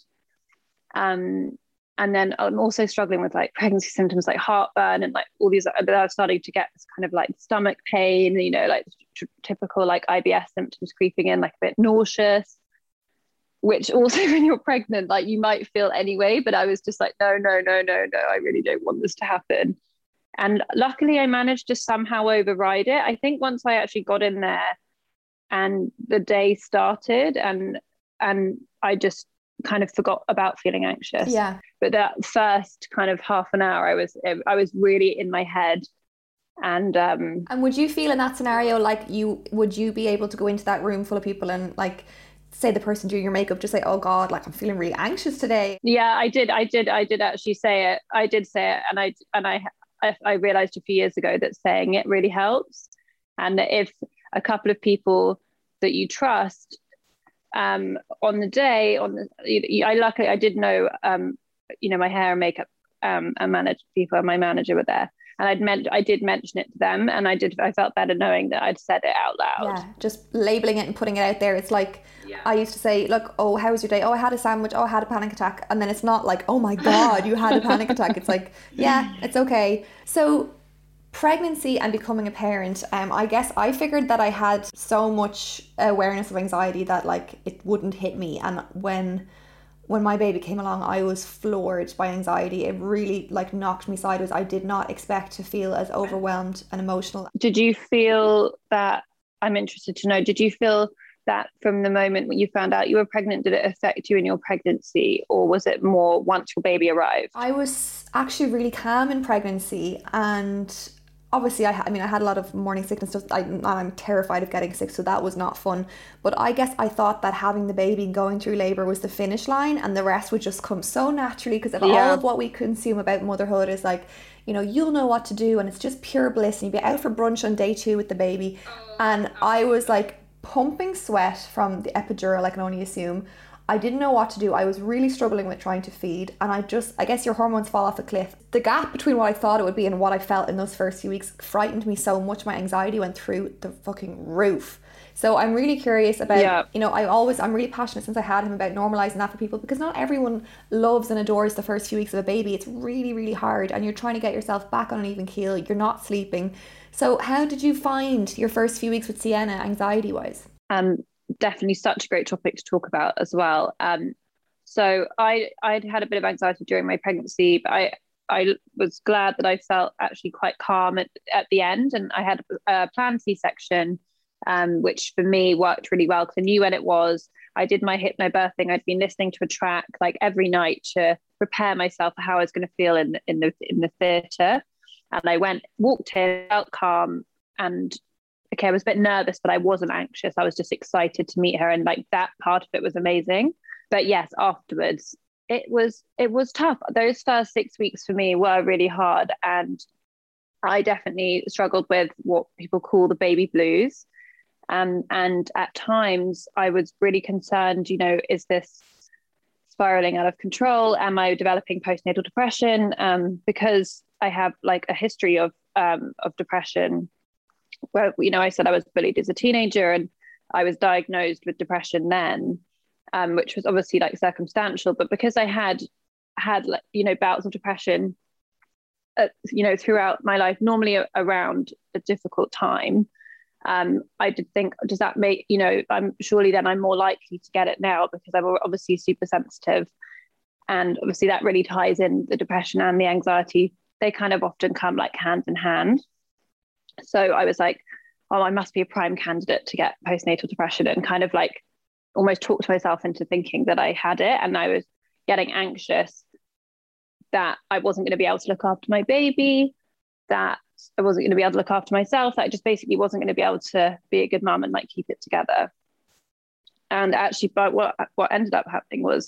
[SPEAKER 8] And then I'm also struggling with like pregnancy symptoms like heartburn and like all these. I was starting to get this kind of like stomach pain, you know, like typical like IBS symptoms creeping in, like a bit nauseous, which also when you're pregnant, like you might feel anyway. But I was just like, no, I really don't want this to happen. And luckily I managed to somehow override it. I think once I actually got in there and the day started, and I just kind of forgot about feeling anxious.
[SPEAKER 7] Yeah.
[SPEAKER 8] But that first kind of half an hour, I was really in my head. And
[SPEAKER 7] would you feel in that scenario like would you be able to go into that room full of people and like say the person doing your makeup just say, oh God, like I'm feeling really anxious today?
[SPEAKER 8] Yeah, I did actually say it. I did say it, and I realized a few years ago that saying it really helps. And that if a couple of people that you trust on the day, I did know, my hair and makeup and my manager were there, and I did mention it to them, and I felt better knowing that I'd said it out loud.
[SPEAKER 7] Yeah, just labeling it and putting it out there. It's like, yeah. I used to say, look, oh, how was your day? Oh, I had a sandwich. Oh, I had a panic attack. And then it's not like, oh my God, you had a panic attack. It's like, yeah, it's okay. So pregnancy and becoming a parent, I guess I figured that I had so much awareness of anxiety that like it wouldn't hit me. And when my baby came along, I was floored by anxiety. It really like knocked me sideways. I did not expect to feel as overwhelmed and emotional.
[SPEAKER 8] Did you feel that, I'm interested to know, did you feel that from the moment when you found out you were pregnant, did it affect you in your pregnancy, or was it more once your baby arrived?
[SPEAKER 7] I was actually really calm in pregnancy, and obviously I had a lot of morning sickness stuff. I'm terrified of getting sick, so that was not fun. But I guess I thought that having the baby and going through labour was the finish line, and the rest would just come so naturally, because all of what we consume about motherhood is like, you'll know what to do, and it's just pure bliss, and you'll be out for brunch on day 2 with the baby. And I was like pumping sweat from the epidural, I can only assume. I didn't know what to do. I was really struggling with trying to feed, and I guess your hormones fall off a cliff. The gap between what I thought it would be and what I felt in those first few weeks frightened me so much. My anxiety went through the fucking roof. So I'm really curious about, I'm really passionate since I had him about normalizing that for people, because not everyone loves and adores the first few weeks of a baby. It's really, really hard, and you're trying to get yourself back on an even keel. You're not sleeping. So how did you find your first few weeks with Sienna, anxiety-wise?
[SPEAKER 8] Definitely such a great topic to talk about as well. So I'd had a bit of anxiety during my pregnancy, but I was glad that I felt actually quite calm at the end, and I had a planned C-section, which for me worked really well because I knew when it was. I did my hypnobirthing. I'd been listening to a track like every night to prepare myself for how I was going to feel in the theatre, and I walked in, felt calm, and okay, I was a bit nervous, but I wasn't anxious. I was just excited to meet her, and like that part of it was amazing. But yes, afterwards it was tough. Those first 6 weeks for me were really hard, and I definitely struggled with what people call the baby blues. And at times I was really concerned, is this spiraling out of control? Am I developing postnatal depression? Because I have like a history of depression where, you know, I said I was bullied as a teenager and I was diagnosed with depression then, which was obviously like circumstantial, but because I had like, you know, bouts of depression, you know, throughout my life, normally around a difficult time, I did think, does that make, you know, I'm more likely to get it now because I'm obviously super sensitive. And obviously that really ties in the depression and the anxiety. They kind of often come like hand in hand. So I was like, oh, I must be a prime candidate to get postnatal depression, and kind of like almost talked myself into thinking that I had it. And I was getting anxious that I wasn't going to be able to look after my baby, that I wasn't going to be able to look after myself, that I just basically wasn't going to be able to be a good mum and like keep it together. And actually, but what ended up happening was,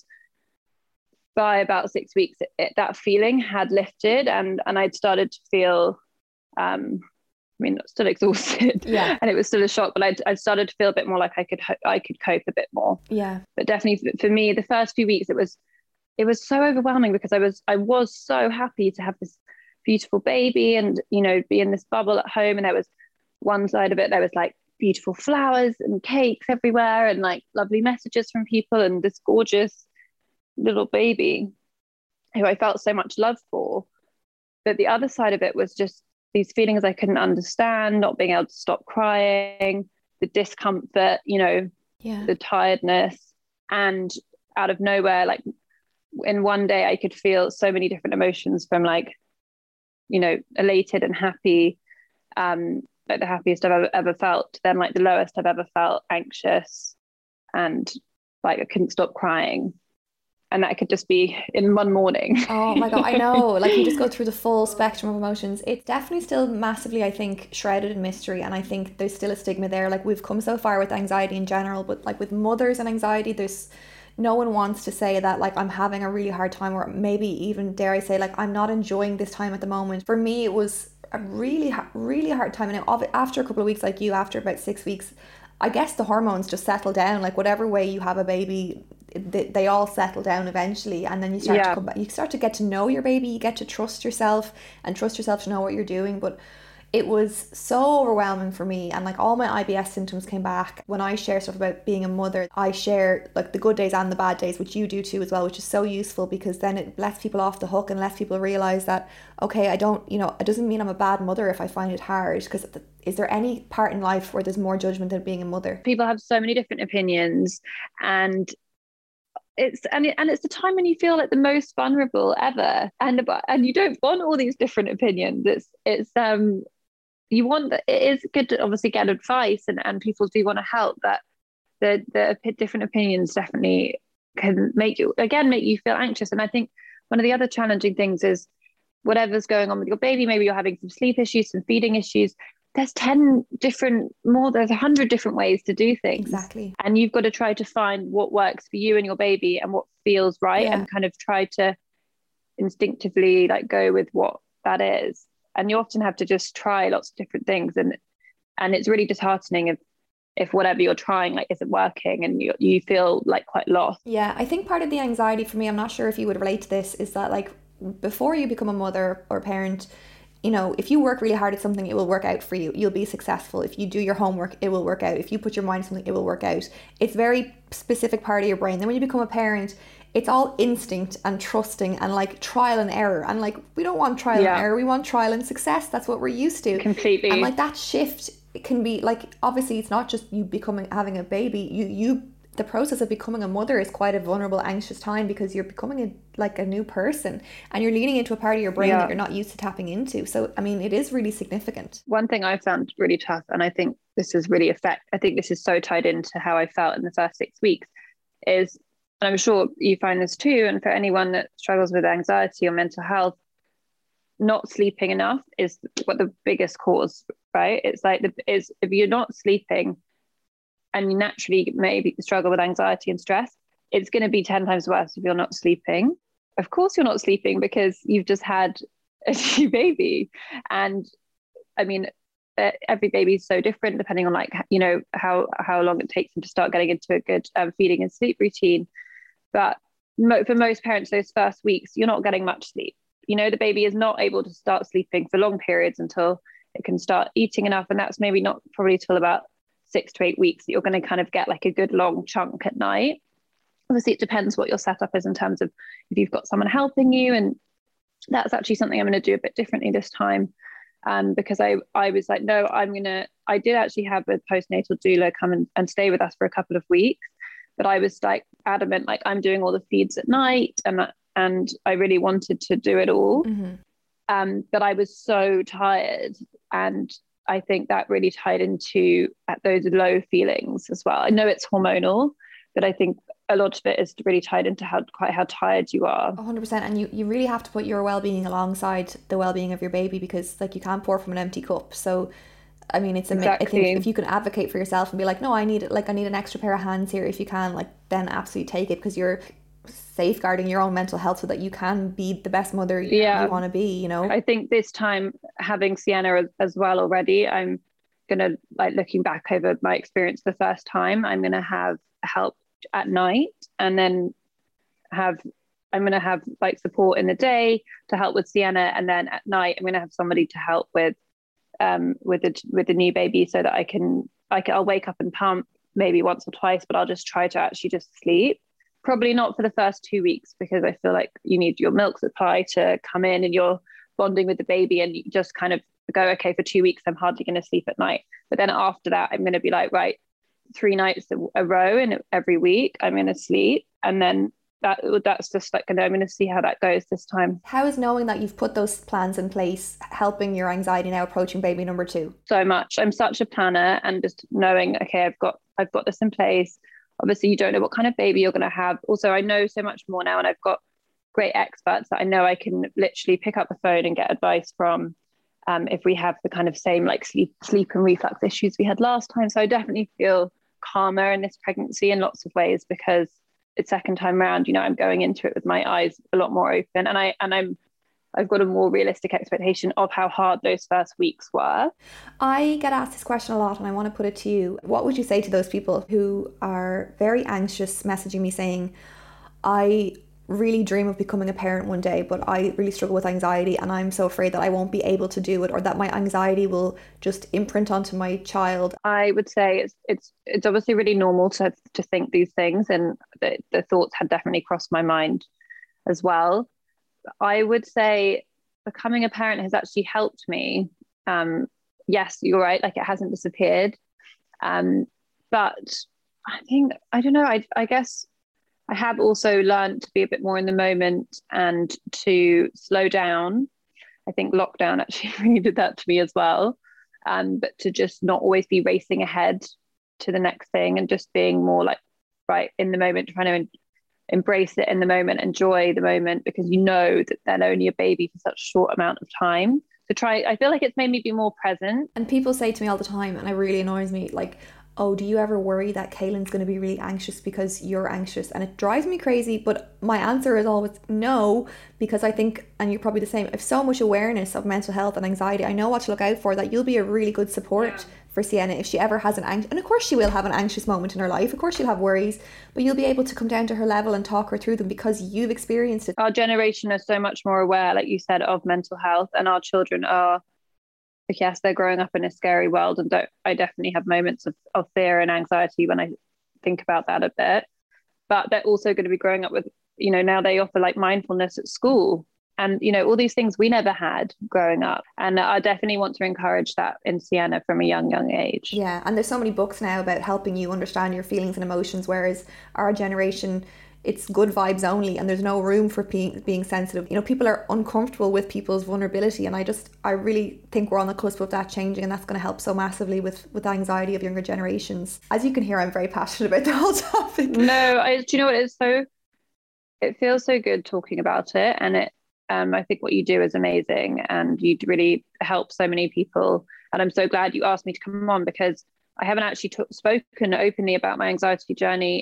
[SPEAKER 8] by about 6 weeks, that feeling had lifted, and I'd started to feel, I mean, still exhausted,
[SPEAKER 7] yeah,
[SPEAKER 8] and it was still a shock, but I'd started to feel a bit more like I could cope a bit more.
[SPEAKER 7] Yeah.
[SPEAKER 8] But definitely for me, the first few weeks, it was so overwhelming because I was so happy to have this beautiful baby and, you know, be in this bubble at home. And there was one side of it, there was like beautiful flowers and cakes everywhere and like lovely messages from people and this gorgeous little baby who I felt so much love for. But the other side of it was just these feelings I couldn't understand, not being able to stop crying, the discomfort, you know, the tiredness, and out of nowhere, like in one day I could feel so many different emotions, from like, you know, elated and happy, like the happiest I've ever felt, then like the lowest I've ever felt, anxious, and like I couldn't stop crying. And that could just be in one morning.
[SPEAKER 7] Oh my God, I know. Like you just go through the full spectrum of emotions. It's definitely still massively, I think, shrouded in mystery. And I think there's still a stigma there. Like we've come so far with anxiety in general, but like with mothers and anxiety, there's no one wants to say that like I'm having a really hard time, or maybe even dare I say like I'm not enjoying this time at the moment. For me, it was a really hard time. And after a couple of weeks, like you, after about 6 weeks, I guess the hormones just settle down. Like whatever way you have a baby, they all settle down eventually, and then you start to come back. You start to get to know your baby. You get to trust yourself to know what you're doing. But it was so overwhelming for me, and like all my IBS symptoms came back. When I share stuff about being a mother, I share like the good days and the bad days, which you do too as well, which is so useful because then it lets people off the hook and lets people realize that, okay, I don't, you know, it doesn't mean I'm a bad mother if I find it hard, because is there any part in life where there's more judgment than being a mother? People
[SPEAKER 8] have so many different opinions, and it's the time when you feel like the most vulnerable ever, and you don't want all these different opinions. It's you want that. It is good to obviously get advice, and people do want to help, but the different opinions definitely can make you feel anxious. And I think one of the other challenging things is whatever's going on with your baby, maybe you're having some sleep issues, some feeding issues, there's 100 different ways to do things.
[SPEAKER 7] Exactly.
[SPEAKER 8] And you've got to try to find what works for you and your baby and what feels right, and kind of try to instinctively like go with what that is. And you often have to just try lots of different things, and it's really disheartening if whatever you're trying like isn't working and you feel like quite lost.
[SPEAKER 7] Yeah, I think part of the anxiety for me, I'm not sure if you would relate to this, is that like before you become a mother or parent, you know, if you work really hard at something, it will work out for you. You'll be successful. If you do your homework, it will work out. If you put your mind to something, it will work out. It's very specific part of your brain. Then when you become a parent, it's all instinct and trusting and like trial and error. And like, we don't want trial and error. We want trial and success. That's what we're used to.
[SPEAKER 8] Completely.
[SPEAKER 7] And like that shift, it can be like, obviously it's not just you having a baby. The process of becoming a mother is quite a vulnerable, anxious time, because you're becoming a new person, and you're leaning into a part of your brain that you're not used to tapping into. So, I mean, it is really significant.
[SPEAKER 8] One thing I found really tough, and I think this is so tied into how I felt in the first 6 weeks, is, and I'm sure you find this too, and for anyone that struggles with anxiety or mental health, not sleeping enough is what the biggest cause, right? It's like if you're not sleeping, and you naturally maybe struggle with anxiety and stress, it's going to be 10 times worse if you're not sleeping. Of course you're not sleeping because you've just had a new baby. And I mean, every baby is so different depending on like, you know, how long it takes them to start getting into a good feeding and sleep routine. But for most parents, those first weeks, you're not getting much sleep. You know, the baby is not able to start sleeping for long periods until it can start eating enough. And that's maybe not probably till about 6 to 8 weeks that you're going to kind of get like a good long chunk at night. Obviously, it depends what your setup is in terms of if you've got someone helping you. And that's actually something I'm going to do a bit differently this time. Because I was like, no, I did actually have a postnatal doula come and stay with us for a couple of weeks. But I was like adamant, like I'm doing all the feeds at night and I really wanted to do it all. Mm-hmm. But I was so tired. And I think that really tied into those low feelings as well. I know it's hormonal, but I think a lot of it is really tied into how tired you are.
[SPEAKER 7] 100%. And you really have to put your well-being alongside the well-being of your baby, because like you can't pour from an empty cup. So I mean, it's exactly. I think if you can advocate for yourself and be like, no, I need an extra pair of hands here, if you can, like, then absolutely take it, because you're safeguarding your own mental health so that you can be the best mother you want to be, you know.
[SPEAKER 8] I think this time, having Sienna as well already, I'm gonna, like, looking back over my experience the first time, I'm gonna have help at night, and then I'm gonna have like support in the day to help with Sienna, and then at night I'm gonna have somebody to help with the new baby, so that I'll wake up and pump maybe once or twice, but I'll just try to actually just sleep. Probably not for the first 2 weeks, because I feel like you need your milk supply to come in and you're bonding with the baby, and you just kind of go, okay, for 2 weeks I'm hardly going to sleep at night. But then after that, I'm going to be like, right, 3 nights a row and every week I'm going to sleep, and then that's just like, I'm going to see how that goes this time.
[SPEAKER 7] How is knowing that you've put those plans in place helping your anxiety now approaching baby number 2?
[SPEAKER 8] So much. I'm such a planner, and just knowing, okay, I've got this in place. Obviously, you don't know what kind of baby you're going to have. Also, I know so much more now, and I've got great experts that I know I can literally pick up the phone and get advice from, if we have the kind of same like sleep and reflux issues we had last time. So I definitely feel calmer in this pregnancy in lots of ways, because it's second time around, you know, I'm going into it with my eyes a lot more open, and I've got a more realistic expectation of how hard those first weeks were.
[SPEAKER 7] I get asked this question a lot, and I want to put it to you. What would you say to those people who are very anxious, messaging me saying, I really dream of becoming a parent one day, but I really struggle with anxiety, and I'm so afraid that I won't be able to do it, or that my anxiety will just imprint onto my child?
[SPEAKER 8] I would say it's obviously really normal to think these things, and the thoughts had definitely crossed my mind as well. I would say becoming a parent has actually helped me. Yes, you're right, like it hasn't disappeared. But I don't know, I guess I have also learned to be a bit more in the moment and to slow down. I think lockdown actually really did that to me as well. But to just not always be racing ahead to the next thing, and just being more like right in the moment, trying to embrace it in the moment, enjoy the moment, because you know that they're only a baby for such a short amount of time. I feel like it's made me be more present.
[SPEAKER 7] And people say to me all the time, and it really annoys me, like, oh, do you ever worry that Caitlin's going to be really anxious because you're anxious? And it drives me crazy, but my answer is always no, because I think, and you're probably the same, I have so much awareness of mental health and anxiety. I know what to look out for, that you'll be a really good support for Sienna if she ever has and of course she will have an anxious moment in her life, of course she'll have worries, but you'll be able to come down to her level and talk her through them because you've experienced it.
[SPEAKER 8] Our generation is so much more aware, like you said, of mental health, and our children are, yes, they're growing up in a scary world, and I definitely have moments of fear and anxiety when I think about that a bit, but they're also going to be growing up with, you know, now they offer like mindfulness at school, and, you know, all these things we never had growing up. And I definitely want to encourage that in Sienna from a young age.
[SPEAKER 7] Yeah, and there's so many books now about helping you understand your feelings and emotions, whereas our generation, it's good vibes only, and there's no room for being sensitive. You know, people are uncomfortable with people's vulnerability, and I really think we're on the cusp of that changing, and that's going to help so massively with the anxiety of younger generations. As you can hear, I'm very passionate about the whole topic.
[SPEAKER 8] No, do you know what? It feels so good talking about it, and I think what you do is amazing, and you really help so many people. And I'm so glad you asked me to come on, because I haven't actually spoken openly about my anxiety journey,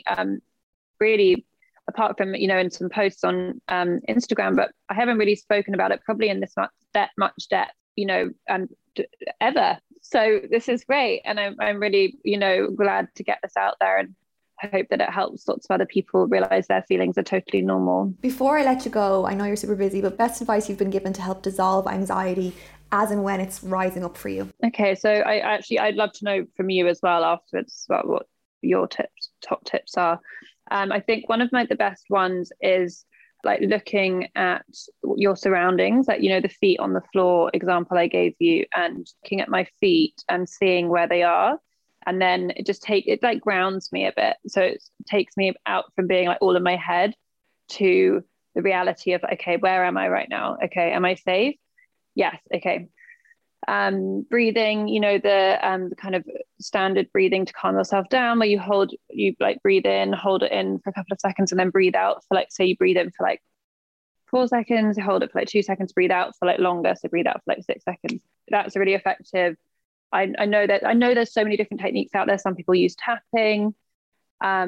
[SPEAKER 8] really, apart from, you know, in some posts on Instagram, but I haven't really spoken about it probably in this much depth, you know, and ever. So this is great, and I'm really, you know, glad to get this out there, and hope that it helps lots of other people realize their feelings are totally normal.
[SPEAKER 7] Before I let you go, I know you're super busy, but best advice you've been given to help dissolve anxiety as and when it's rising up for you?
[SPEAKER 8] Okay, so I'd love to know from you as well afterwards about what your top tips are. I think one of the best ones is like looking at your surroundings, like, you know, the feet on the floor example I gave you, and looking at my feet and seeing where they are. And then it like grounds me a bit. So it takes me out from being like all in my head to the reality of, okay, where am I right now? Okay, am I safe? Yes. Okay. Breathing, you know, the kind of standard breathing to calm yourself down, where you breathe in, hold it in for a couple of seconds, and then breathe out for like, say you breathe in for like 4 seconds, hold it for like 2 seconds, breathe out for like longer, so breathe out for like 6 seconds. That's really effective. I know there's so many different techniques out there. Some people use tapping. I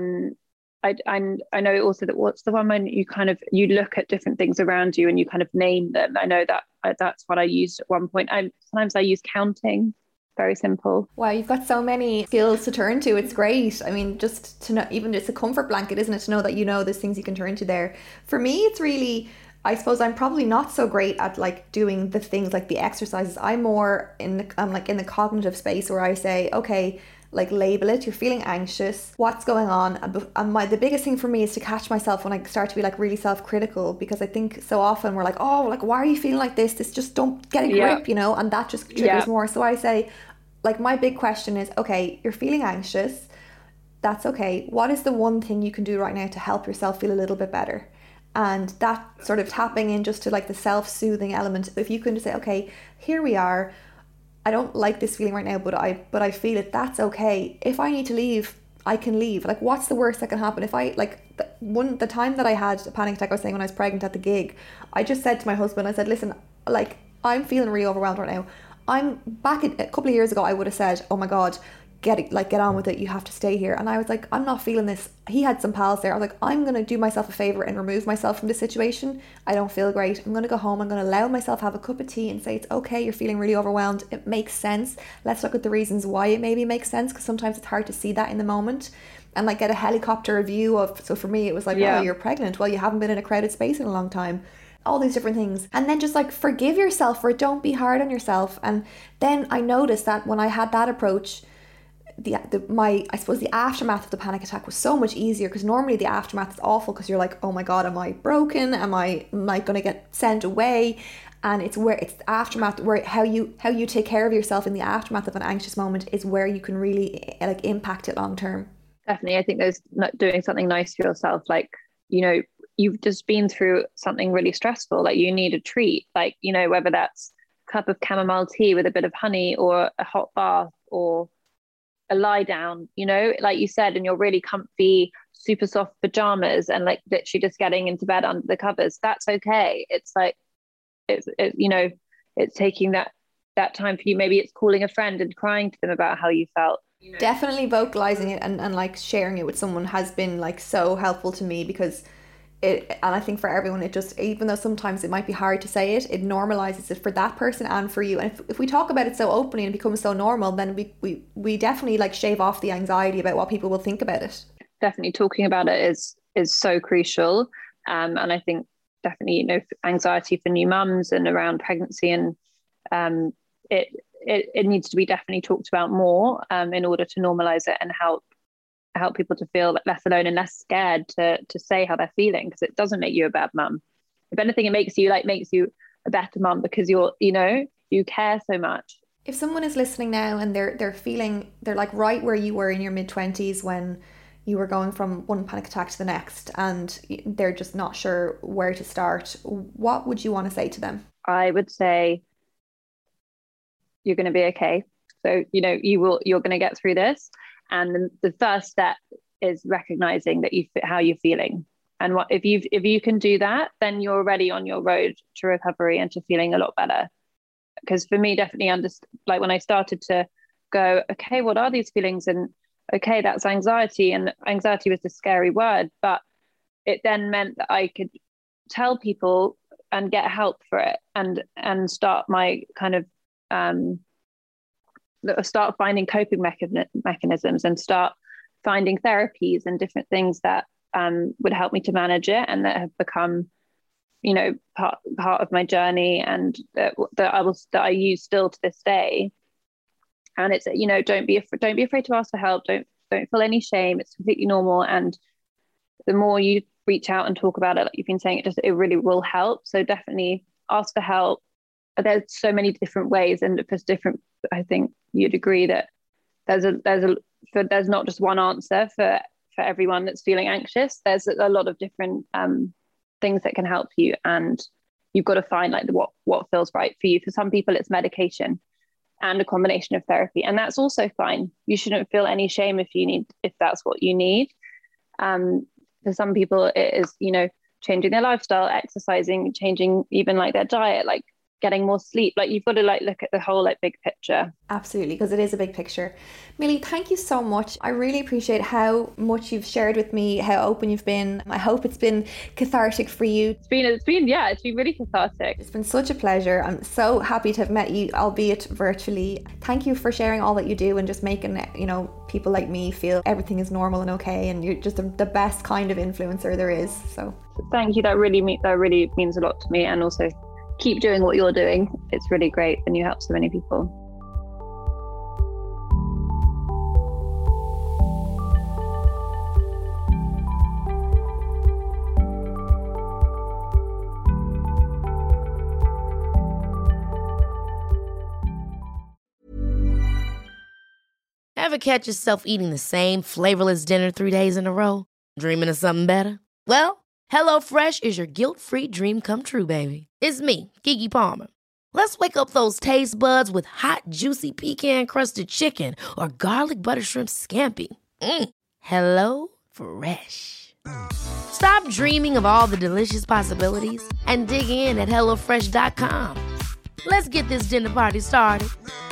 [SPEAKER 8] know also that what's the one when you look at different things around you and you kind of name them. I know that that's what I used at one point. Sometimes I use counting. Very simple.
[SPEAKER 7] Wow, you've got so many skills to turn to. It's great. I mean, just to know, even just a comfort blanket, isn't it? To know that you know there's things you can turn to there. For me, it's really, I suppose I'm probably not so great at like doing the things like the exercises. I'm more in the cognitive space where I say, okay, like label it, you're feeling anxious, what's going on? And the biggest thing for me is to catch myself when I start to be like really self-critical, because I think so often we're like, oh, like, why are you feeling like this? This just don't get a grip, you know, and that just triggers more. So I say, like, my big question is, okay, you're feeling anxious. That's okay. What is the one thing you can do right now to help yourself feel a little bit better? And that sort of tapping in just to like the self-soothing element. If you can just say, okay, here we are. I don't like this feeling right now, but I feel it. That's okay. If I need to leave, I can leave. Like, what's the worst that can happen? If I like the time that I had a panic attack, I was saying when I was pregnant at the gig, I just said to my husband, I said, listen, like, I'm feeling really overwhelmed right now. I'm back a couple of years ago, I would have said, oh my God, get on with it. You have to stay here. And I was like, I'm not feeling this. He had some pals there. I was like, I'm going to do myself a favor and remove myself from this situation. I don't feel great. I'm going to go home. I'm going to allow myself have a cup of tea and say, it's okay. You're feeling really overwhelmed. It makes sense. Let's look at the reasons why it maybe makes sense, because sometimes it's hard to see that in the moment. And like get a helicopter view of, so for me, it was like, oh, you're pregnant. Well, you haven't been in a crowded space in a long time. All these different things. And then just like forgive yourself for it. Don't be hard on yourself. And then I noticed that when I had that approach, I suppose the aftermath of the panic attack was so much easier, because normally the aftermath is awful because you're like, oh my God, am I broken? Am I going to get sent away? And it's the aftermath where how you take care of yourself in the aftermath of an anxious moment is where you can really like impact it long term.
[SPEAKER 8] Definitely. I think there's not doing something nice for yourself. Like, you know, you've just been through something really stressful, like you need a treat, like, you know, whether that's a cup of chamomile tea with a bit of honey or a hot bath or a lie down, you know, like you said, in your really comfy, super soft pajamas and like literally just getting into bed under the covers. That's okay. It's like, you know, it's taking that time for you. Maybe it's calling a friend and crying to them about how you felt.
[SPEAKER 7] Definitely vocalizing it and like sharing it with someone has been like so helpful to me, because and I think for everyone, it just, even though sometimes it might be hard to say it, it normalizes it for that person and for you. And if we talk about it so openly and it becomes so normal, then we definitely like shave off the anxiety about what people will think about it.
[SPEAKER 8] Definitely talking about it is so crucial. And I think definitely, you know, anxiety for new mums and around pregnancy, and it needs to be definitely talked about more in order to normalize it and help people to feel less alone and less scared to say how they're feeling, because it doesn't make you a bad mum. If anything, it makes you a better mum, because you care so much.
[SPEAKER 7] If someone is listening now and they're like right where you were in your mid-20s when you were going from one panic attack to the next, and they're just not sure where to start, what would you want to say to them? I would say
[SPEAKER 8] you're going to be okay. So, you know, you're going to get through this. And the first step is recognizing that how you're feeling. And if you can do that, then you're already on your road to recovery and to feeling a lot better. Because for me, definitely like when I started to go, okay, what are these feelings? And okay, that's anxiety. And anxiety was a scary word, but it then meant that I could tell people and get help for it and start my kind of, start finding coping mechanisms and start finding therapies and different things that would help me to manage it, and that have become, part of my journey, and that I use still to this day. And it's, don't be afraid to ask for help. Don't feel any shame. It's completely normal. And the more you reach out and talk about it, like you've been saying, it really will help. So definitely ask for help. There's so many different ways, and for different, I think you'd agree that there's not just one answer for everyone that's feeling anxious. There's a lot of different things that can help you, and you've got to find like what feels right for you. For some people, it's medication and a combination of therapy, and that's also fine. You shouldn't feel any shame if that's what you need. For some people, it is, changing their lifestyle, exercising, changing even like their diet, like getting more sleep. Like you've got to like look at the whole like big picture.
[SPEAKER 7] Absolutely, because it is a big picture. Millie, thank you so much. I really appreciate how much you've shared with me, how open you've been. I hope it's been cathartic for you.
[SPEAKER 8] It's been really cathartic.
[SPEAKER 7] It's been such a pleasure. I'm so happy to have met you, albeit virtually. Thank you for sharing all that you do and just making, people like me feel everything is normal and okay, and you're just the best kind of influencer there is. So
[SPEAKER 8] thank you. That really means a lot to me, and also keep doing what you're doing. It's really great, and you help so many people.
[SPEAKER 12] Ever catch yourself eating the same flavorless dinner 3 days in a row? Dreaming of something better? Well, HelloFresh is your guilt-free dream come true, baby. It's me, Keke Palmer. Let's wake up those taste buds with hot, juicy pecan-crusted chicken or garlic butter shrimp scampi. Hello Fresh. Stop dreaming of all the delicious possibilities and dig in at HelloFresh.com. Let's get this dinner party started.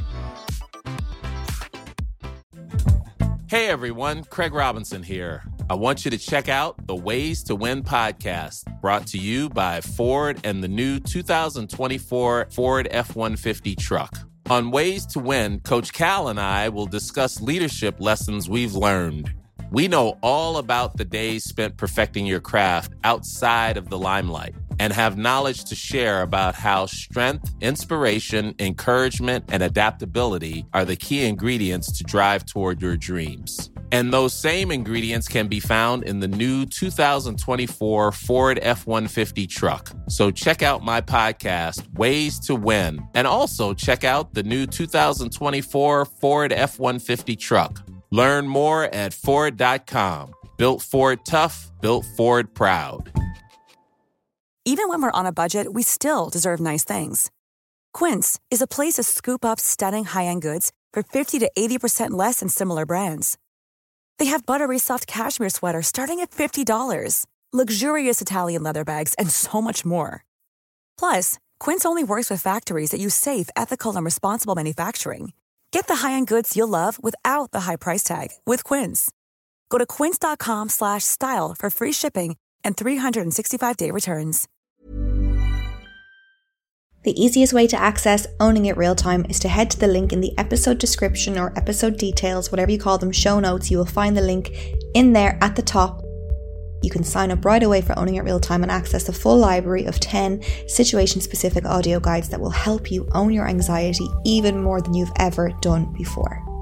[SPEAKER 10] Hey everyone, Craig Robinson here. I want you to check out the Ways to Win podcast, brought to you by Ford and the new 2024 Ford F-150 truck. On Ways to Win, Coach Cal and I will discuss leadership lessons we've learned. We know all about the days spent perfecting your craft outside of the limelight, and have knowledge to share about how strength, inspiration, encouragement, and adaptability are the key ingredients to drive toward your dreams. And those same ingredients can be found in the new 2024 Ford F-150 truck. So check out my podcast, Ways to Win, and also check out the new 2024 Ford F-150 truck. Learn more at Ford.com. Built Ford tough, built Ford proud.
[SPEAKER 13] Even when we're on a budget, we still deserve nice things. Quince is a place to scoop up stunning high-end goods for 50 to 80% less than similar brands. They have buttery soft cashmere sweaters starting at $50, luxurious Italian leather bags, and so much more. Plus, Quince only works with factories that use safe, ethical, and responsible manufacturing. Get the high-end goods you'll love without the high price tag with Quince. Go to quince.com/style for free shipping and 365-day returns.
[SPEAKER 7] The easiest way to access Owning It Real Time is to head to the link in the episode description or episode details, whatever you call them, show notes. You will find the link in there at the top. You can sign up right away for Owning It Real Time and access the full library of 10 situation-specific audio guides that will help you own your anxiety even more than you've ever done before.